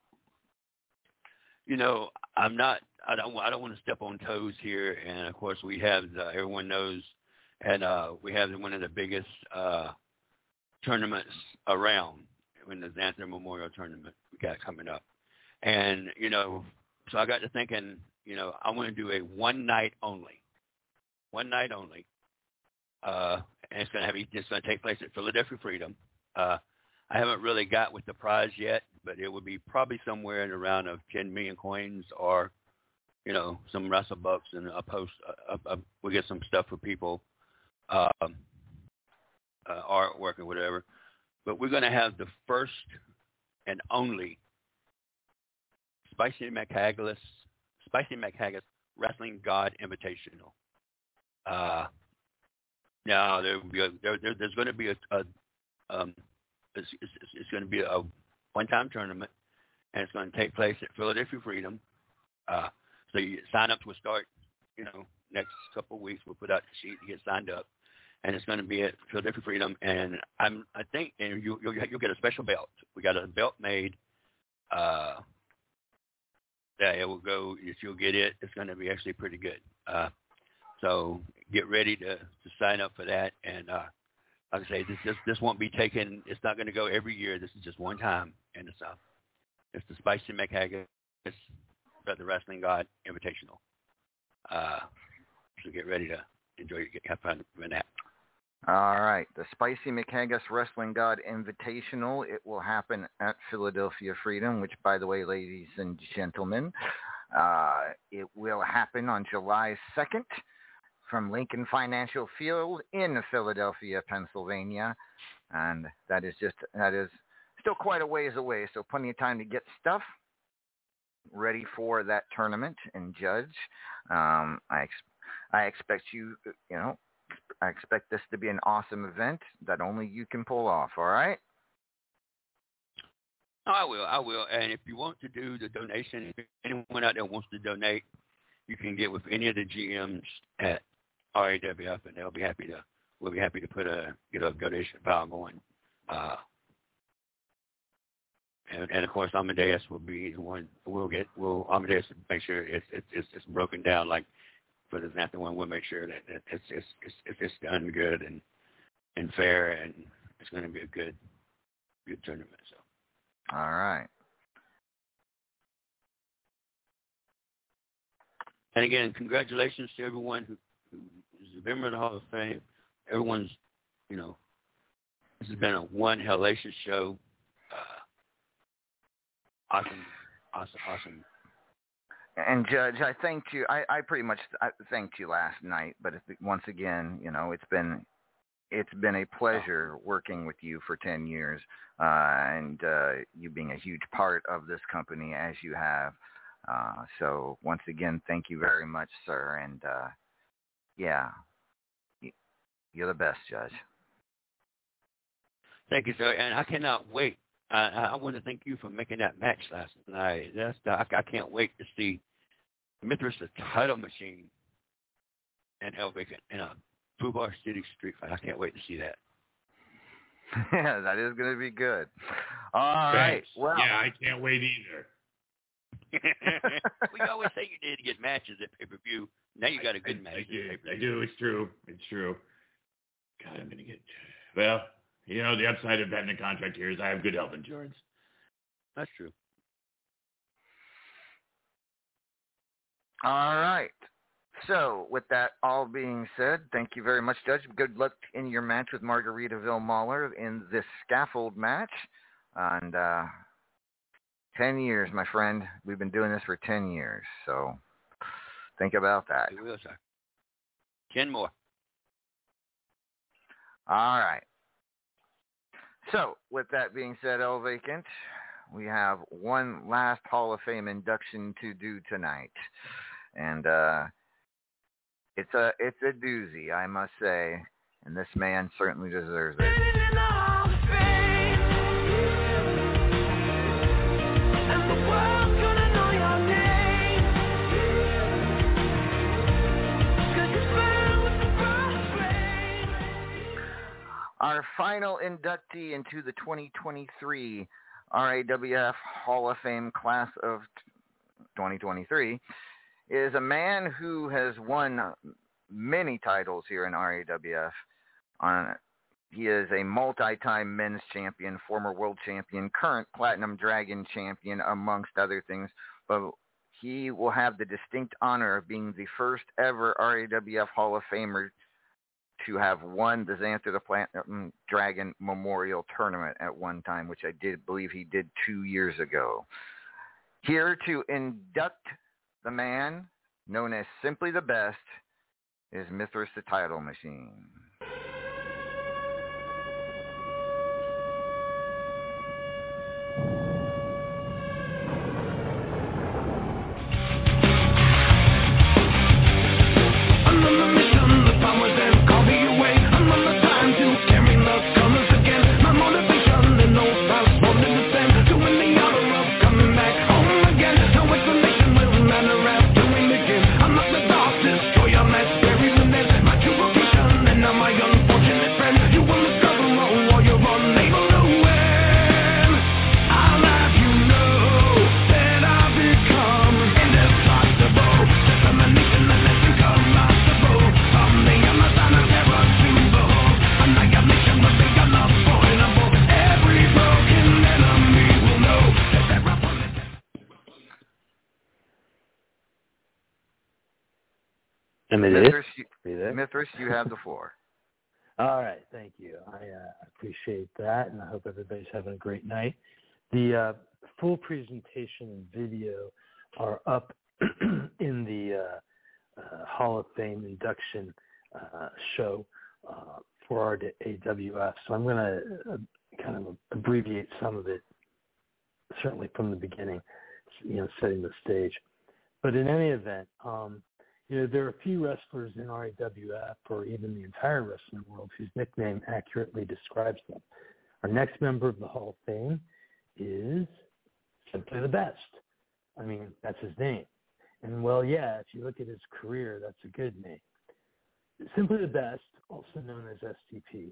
you know, I'm not. I don't. I don't want to step on toes here. And of course, we have. The, everyone knows, and uh, we have one of the biggest uh, tournaments around. When the Xanther Memorial Tournament we got coming up, and you know, so I got to thinking. You know, I want to do a one night only. One night only. Uh, and it's going to have. It's going to take place at Philadelphia Freedom. Uh, I haven't really got with the prize yet, but it would be probably somewhere in around of ten million coins, or you know, some wrestle bucks and a post. Uh, uh, we get some stuff for people, um, uh, artwork or whatever. But we're going to have the first and only Spicy McHaggis, Spicy McHaggis Wrestling God Invitational. Uh, now there, will be a, there, there there's going to be a, a Um, it's, it's, it's going to be a one-time tournament, and it's going to take place at Philadelphia Freedom. Uh, so you, sign-ups will start, you know, next couple of weeks. We'll put out the sheet to get signed up, and it's going to be at Philadelphia Freedom. And I'm, I think, and you, you'll, you'll get a special belt. We got a belt made. Uh, that it will go. If you'll get it, it's going to be actually pretty good. Uh, so get ready to, to sign up for that, and uh, like I say, this, this this won't be taken. It's not going to go every year. This is just one time, and it's uh, it's the Spicy McHaggis, the Wrestling God Invitational. Uh, so get ready to enjoy, get have fun with that. All right, the Spicy McHaggis Wrestling God Invitational. It will happen at Philadelphia Freedom, which, by the way, ladies and gentlemen, uh, it will happen on July second. From Lincoln Financial Field in Philadelphia, Pennsylvania, and that is just that is still quite a ways away. So plenty of time to get stuff ready for that tournament. And Judge, um, I ex- I expect you, you know, I expect this to be an awesome event that only you can pull off. All right. Oh, I will, I will. And if you want to do the donation, if anyone out there wants to donate, you can get with any of the G Ms at R A W F, and they'll be happy to. We'll be happy to put a get a donation pile going. Uh, and, and of course, Amadeus will be the one. We'll get. We'll Amadeus will make sure it's it's it's broken down like for the Xanther one. We'll make sure that, that it's, it's it's it's done good and and fair, and it's going to be a good good tournament. So. All right. And again, congratulations to everyone who. Who's a member of the Hall of Fame. Everyone's, you know, this has been a one hellacious show. Uh, awesome, awesome, awesome. And Judge, I thanked you. I, I pretty much I thanked you last night, but once again, you know, it's been it's been a pleasure working with you for ten years, uh, and uh, you being a huge part of this company as you have. Uh, so once again, thank you very much, sir, and. Uh, Yeah, you're the best, Judge. Thank you, sir, and I cannot wait. I, I want to thank you for making that match last night. That's the, I, I can't wait to see Mithras the title machine and Elvick in a Fubar City street fight. I can't wait to see that. Yeah, that is going to be good. All right. Well, yeah, I can't wait either. We always say you need to get matches at pay-per-view. Now you got a good I, match. I, I, do, I do. It's true. It's true. God, I'm going to get... Well, you know, the upside of having a contract here is I have good health insurance. That's true. All right. So, with that all being said, thank you very much, Judge. Good luck in your match with Margaritaville Mahler in this scaffold match. And uh, ten years, my friend. We've been doing this for ten years. So, Think about that. We will, sir. Ten more. All right. So, with that being said, El Vacant, we have one last Hall of Fame induction to do tonight. And uh, it's a it's a doozy, I must say. And this man certainly deserves it. Our final inductee into the twenty twenty-three R A W F Hall of Fame class of twenty twenty-three is a man who has won many titles here in R A W F. On, he is a multi-time men's champion, former world champion, current Platinum Dragon champion, amongst other things. But he will have the distinct honor of being the first ever R A W F Hall of Famer to have won the Xanther the Platinum Dragon Memorial Tournament at one time, which I did believe he did two years ago. Here to induct the man known as Simply the Best is Mithras the Title Machine. Mithras, you, Mithras, you have the floor. All right, thank you. I uh, appreciate that, and I hope everybody's having a great night. The uh, full presentation and video are up in the uh, uh, Hall of Fame induction uh, show uh, for our A W F, so I'm going to uh, kind of abbreviate some of it, certainly from the beginning, you know, setting the stage. But in any event, um, you know, there are a few wrestlers in R A W F or even the entire wrestling world whose nickname accurately describes them. Our next member of the Hall of Fame is Simply the Best. I mean, that's his name. And, well, yeah, if you look at his career, that's a good name. Simply the Best, also known as S T P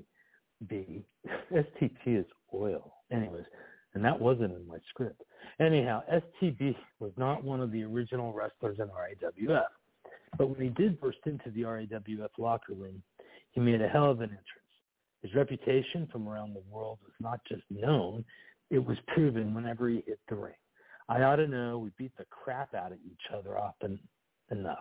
B. S T P is oil. Anyways, and that wasn't in my script. Anyhow, S T B was not one of the original wrestlers in R A W F. But when he did burst into the R A W F locker room, he made a hell of an entrance. His reputation from around the world was not just known, it was proven whenever he hit the ring. I ought to know we beat the crap out of each other often enough.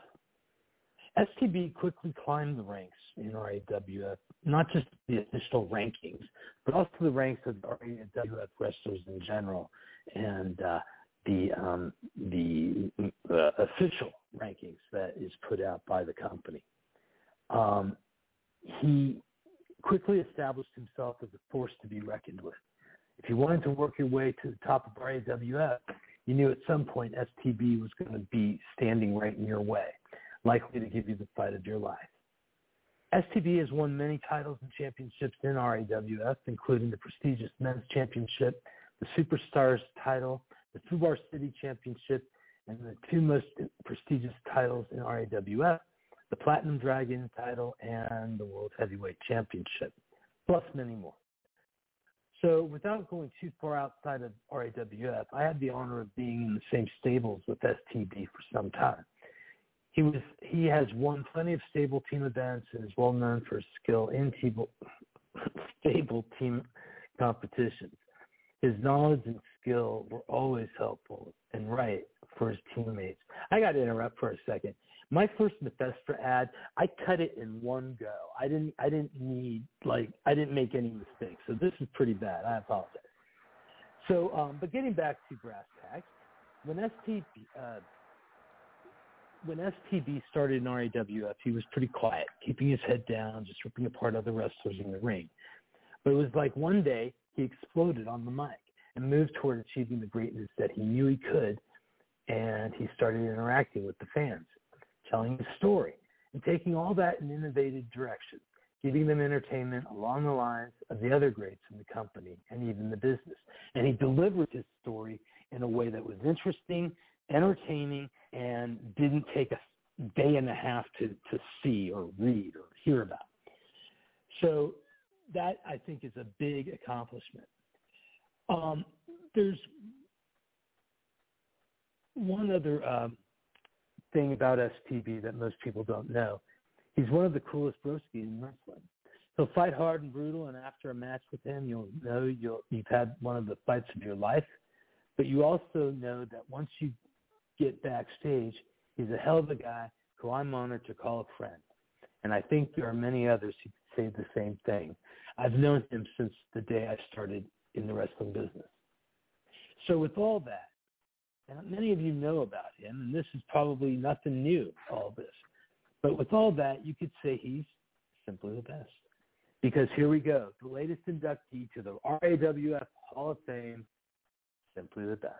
S T B quickly climbed the ranks in R A W F, not just the official rankings, but also the ranks of R A W F wrestlers in general, and uh, the um, the uh, official rankings that is put out by the company. Um, he quickly established himself as a force to be reckoned with. If you wanted to work your way to the top of R A W F, you knew at some point S T B was going to be standing right in your way, likely to give you the fight of your life. S T B has won many titles and championships in R A W F, including the prestigious Men's Championship, the Superstars title, the Fubar City Championship, and the two most prestigious titles in R A W F, the Platinum Dragon title and the World Heavyweight Championship, plus many more. So without going too far outside of R A W F, I had the honor of being in the same stables with S T B for some time. He was he has won plenty of stable team events and is well known for his skill in table, stable team competitions. His knowledge and skill were always helpful and right for his teammates. I got to interrupt for a second. My first Mephistra ad, I cut it in one go. I didn't I didn't need like I didn't make any mistakes. So this is pretty bad. I apologize. So, um, but getting back to brass tacks, when S T B uh, when S T B started in R A W F, he was pretty quiet, keeping his head down, just ripping apart other wrestlers in the ring. But it was like one day he exploded on the mic and moved toward achieving the greatness that he knew he could, and he started interacting with the fans, telling his story, and taking all that in innovative direction, giving them entertainment along the lines of the other greats in the company and even the business. And he delivered his story in a way that was interesting, entertaining, and didn't take a day and a half to, to see or read or hear about. So that, I think, is a big accomplishment. Um, there's one other uh, thing about S T B that most people don't know. He's one of the coolest broskies in wrestling. He'll fight hard and brutal, and after a match with him, you'll know you'll, you've had one of the fights of your life. But you also know that once you get backstage, he's a hell of a guy who I'm honored to call a friend. And I think there are many others who say the same thing. I've known him since the day I started in the wrestling business. So with all that, and many of you know about him, and this is probably nothing new, all this. But with all that, you could say he's simply the best. Because here we go, the latest inductee to the R A W F Hall of Fame, simply the best.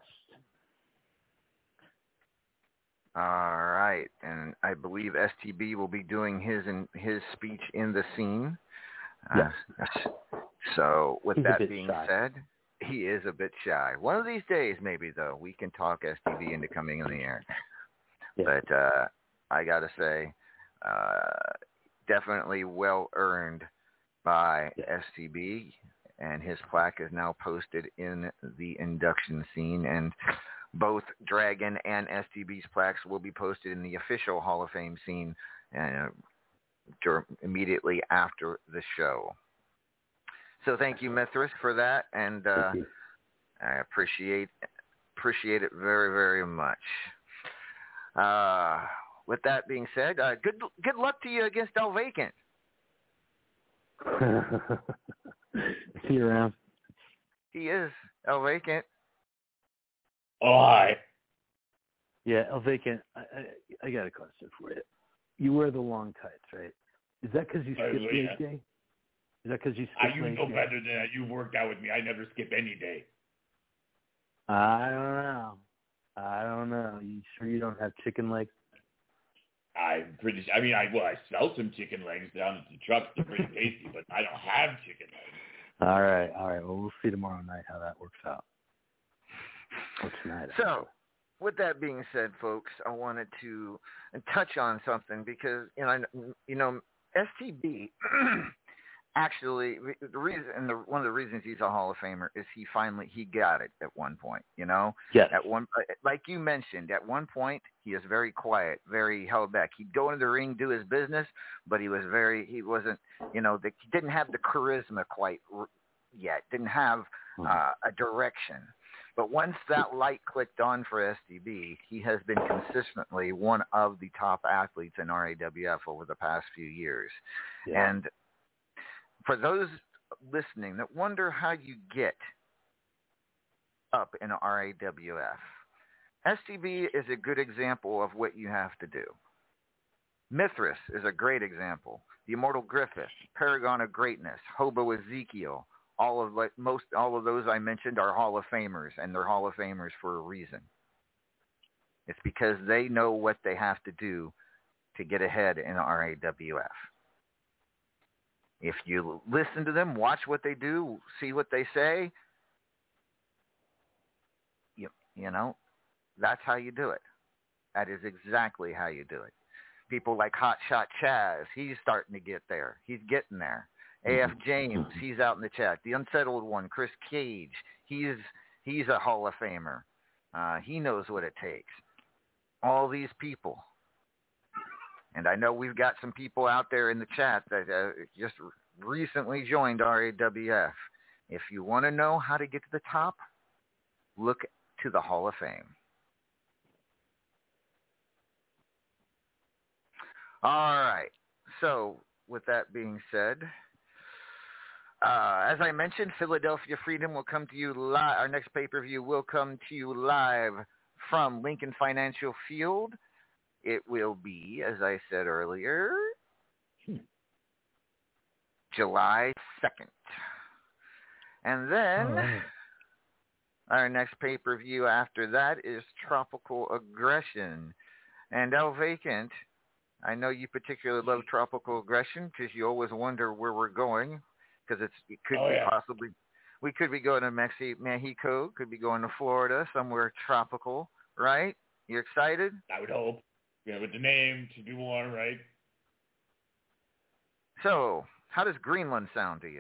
All right, and I believe S T B will be doing his in, his speech in the scene. Uh, Yes. So with He's a that bit being shy. said, he is a bit shy. One of these days, maybe, though, we can talk S T B into coming in the air. Yeah. But uh, I got to say, uh, definitely well-earned by Yeah. S T B, and his plaque is now posted in the induction scene, and both Dragon and S T B's plaques will be posted in the official Hall of Fame scene uh, dur- immediately after the show. So thank you, Mithras, for that, and uh, I appreciate appreciate it very, very much. Uh, with that being said, uh, good good luck to you against El Vacant. See you around. He is El Vacant. Oh, hi. Yeah, El Vacant, I, I, I got a question for you. You wear the long tights, right? Is that because you Uh, skip yeah. leg day? Is that because you I, skip you leg know day? better than that. You've worked out with me. I never skip any day. I don't know. I don't know. You sure you don't have chicken legs? I'm pretty. I mean, I well, I sell some chicken legs down at the truck. They're pretty tasty, but I don't have chicken legs. All right, all right. Well, we'll see tomorrow night how that works out. Or tonight. So, with that being said, folks, I wanted to touch on something because you know, you know, S T B actually the reason, and the, one of the reasons he's a Hall of Famer is he finally he got it at one point. You know, Yes. at one like you mentioned, at one point he is very quiet, very held back. He'd go into the ring, do his business, but he was very he wasn't you know the, he didn't have the charisma quite yet, didn't have uh, a direction. But once that light clicked on for S T B, he has been consistently one of the top athletes in R A W F over the past few years. Yeah. And for those listening that wonder how you get up in R A W F, S T B is a good example of what you have to do. Mithras is a great example. The Immortal Griffith, Paragon of Greatness, Hobo Ezekiel, all of like most all of those I mentioned are Hall of Famers, and they're Hall of Famers for a reason. It's because they know what they have to do to get ahead in R A W F. If you listen to them, watch what they do, see what they say, you, you know, that's how you do it. That is exactly how you do it. People like Hot Shot Chaz, he's starting to get there. He's getting there. A F James, he's out in the chat. The Unsettled One, Chris Cage, he's he's a Hall of Famer. Uh, he knows what it takes. All these people. And I know we've got some people out there in the chat that uh, just recently joined R A W F. If you want to know how to get to the top, look to the Hall of Fame. All right. So with that being said, uh, as I mentioned, Philadelphia Freedom will come to you live. Our next pay-per-view will come to you live from Lincoln Financial Field. it will be, as I said earlier, Hmm. July second. And then All right. our next pay-per-view after that is Tropical Aggression. And El Vacant, I know you particularly love Tropical Aggression because you always wonder where we're going, because it's it could Oh, be yeah. possibly, we could be going to Mexi- Mexico, could be going to Florida, somewhere tropical, right? You excited? I would hope. Yeah, with the name, to do more, right? So, how does Greenland sound to you?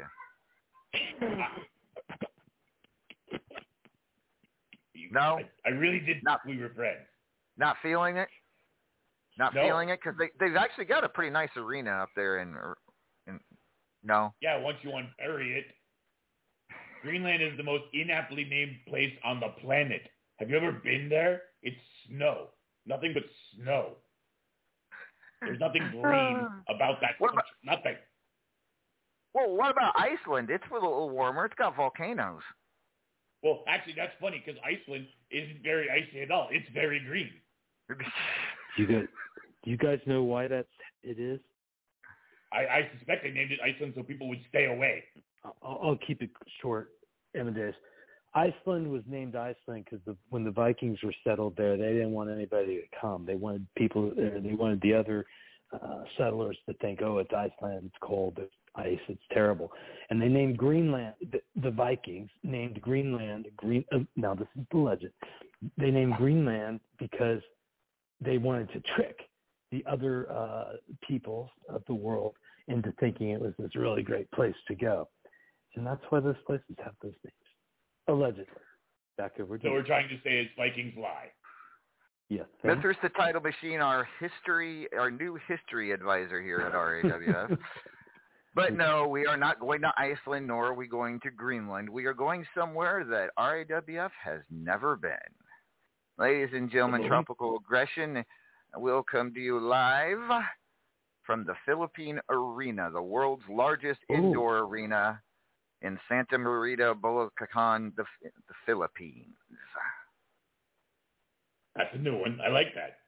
No? I, I really did Not- think we were friends. Not feeling it? Not No. feeling it? Because they, they've actually got a pretty nice arena up there in, in no? Yeah, once you unbury it. Greenland is the most inaptly named place on the planet. Have you ever been there? It's snow. Nothing but snow. There's nothing green about that What country. Nothing. Well, what about Iceland? It's a little warmer. It's got volcanoes. Well, actually, that's funny because Iceland isn't very icy at all. It's very green. Do you guys, do you guys know why that's it is? I, I suspect they named it Iceland so people would stay away. I'll, I'll keep it short, Amadeus. Iceland was named Iceland because the, when the Vikings were settled there, they didn't want anybody to come. They wanted people. Uh, they wanted the other uh, settlers to think, "Oh, it's Iceland. It's cold. It's ice. It's terrible." And they named Greenland. The, the Vikings named Greenland. Green. Uh, now this is the legend. They named Greenland because they wanted to trick the other uh, peoples of the world into thinking it was this really great place to go. And that's why those places have those names. Allegedly. Back over to So you. we're trying to say it's Vikings lie. Yes. Mister the Title Machine, our history, our new history advisor here at R A W F. But no, we are not going to Iceland, nor are we going to Greenland. We are going somewhere that R A W F has never been. Ladies and gentlemen, Mhm. Tropical Aggression will come to you live from the Philippine Arena, the world's largest Ooh. indoor arena in Santa Marita, Bulacan, the, the Philippines. That's a new one. I like that.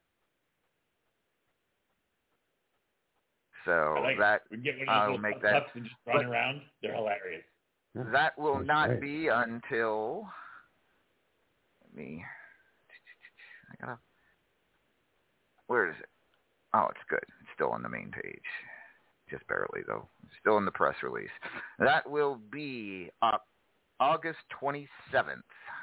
So I like that we can get one I'll of those make little that- pups and just run but- around. They're hilarious. that will That's not great. be until let me I gotta where is it? Oh, it's good. It's still on the main page. Just barely though. It's still in the press release. That will be uh, August twenty-seventh.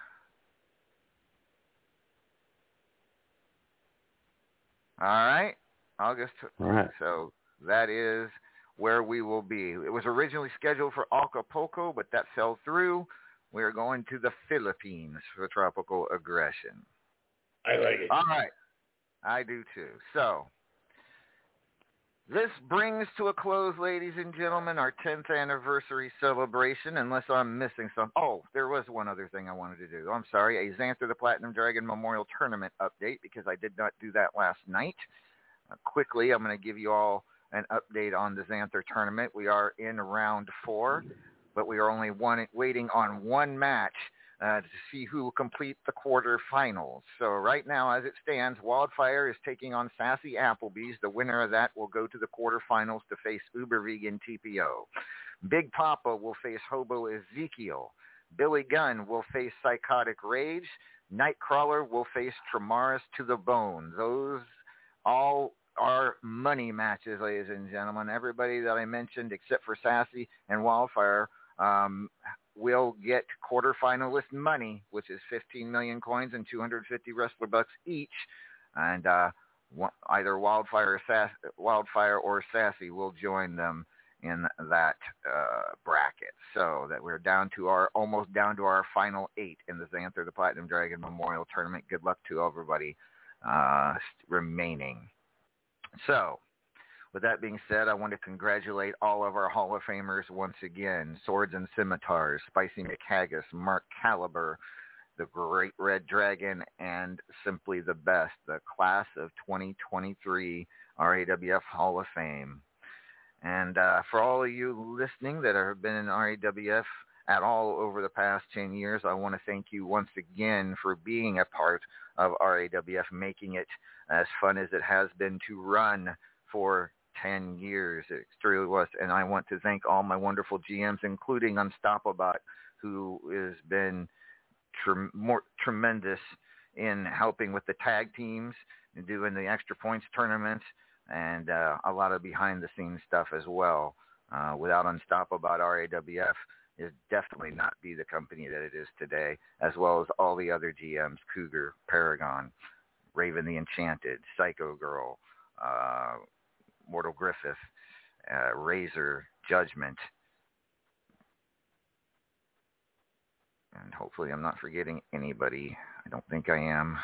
All right. August. All right. So that is where we will be. It was originally scheduled for Acapulco, but that fell through. We are going to the Philippines for Tropical Aggression. I like it. All right. I do too. So this brings to a close, ladies and gentlemen, our tenth anniversary celebration, unless I'm missing some. Oh, there was one other thing I wanted to do. I'm sorry, a Xanther the Platinum Dragon Memorial Tournament update, because I did not do that last night. Uh, quickly, I'm going to give you all an update on the Xanther tournament. We are in round four, but we are only one, waiting on one match uh, to see who will complete the quarterfinals. So right now, as it stands, Wildfire is taking on Sassy Applebee's. The winner of that will go to the quarterfinals to face Uber Vegan T P O. Big Papa will face Hobo Ezekiel. Billy Gunn will face Psychotic Rage. Nightcrawler will face Tremaris to the Bone. Those all are money matches, ladies and gentlemen. Everybody that I mentioned, except for Sassy and Wildfire, um, will get quarterfinalist money, which is fifteen million coins and two hundred fifty wrestler bucks each. And uh, either Wildfire or, Sass- Wildfire or Sassy will join them in that uh, bracket. So that we're down to our almost down to our final eight in the Xanther the Platinum Dragon Memorial Tournament. Good luck to everybody uh, remaining. So, with that being said, I want to congratulate all of our Hall of Famers once again. Swords and Scimitars, Spicy McHaggis, Mark Caliber, the Great Red Dragon, and Simply the Best, the class of twenty twenty-three R A W F Hall of Fame. And uh, for all of you listening that have been in R A W F at all over the past ten years. I want to thank you once again for being a part of R A W F, making it as fun as it has been to run for ten years. It truly was. And I want to thank all my wonderful G Ms, including Unstoppabot, who has been tre- more tremendous in helping with the tag teams and doing the extra points tournaments and uh, a lot of behind-the-scenes stuff as well. Uh, without Unstoppabot, R A W F is definitely not be the company that it is today, as well as all the other G Ms, Cougar, Paragon, Raven the Enchanted, Psycho Girl, uh, Mortal Griffith, uh, Razor, Judgment. And hopefully I'm not forgetting anybody. I don't think I am.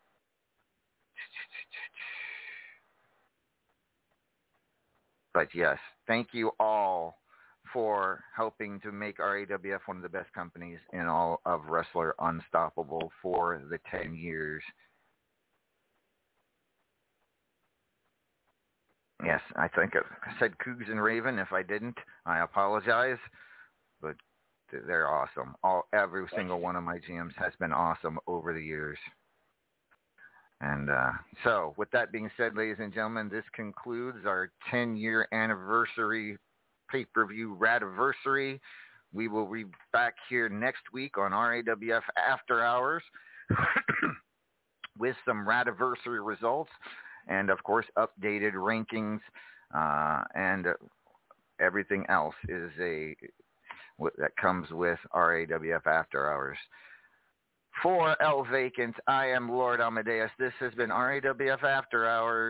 But yes, thank you all for helping to make R A W F one of the best companies in all of Wrestler Unstoppable for the ten years. Yes, I think I said Cougs and Raven. If I didn't, I apologize. But they're awesome. All every single one of my G Ms has been awesome over the years. And uh, so, with that being said, ladies and gentlemen, this concludes our ten-year anniversary pay-per-view Radiversary. We will be back here next week on R A W F After Hours with some Radiversary results and, of course, updated rankings uh, and everything else is a that comes with R A W F After Hours. For El Vacant, I am Lord Amadeus. This has been R A W F After Hours.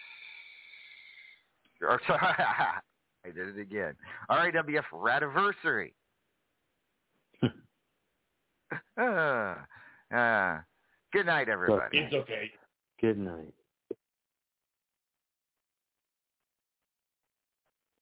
Or, sorry, I did it again. R A W F Radiversary. uh, uh, good night, everybody. It's okay. Good night.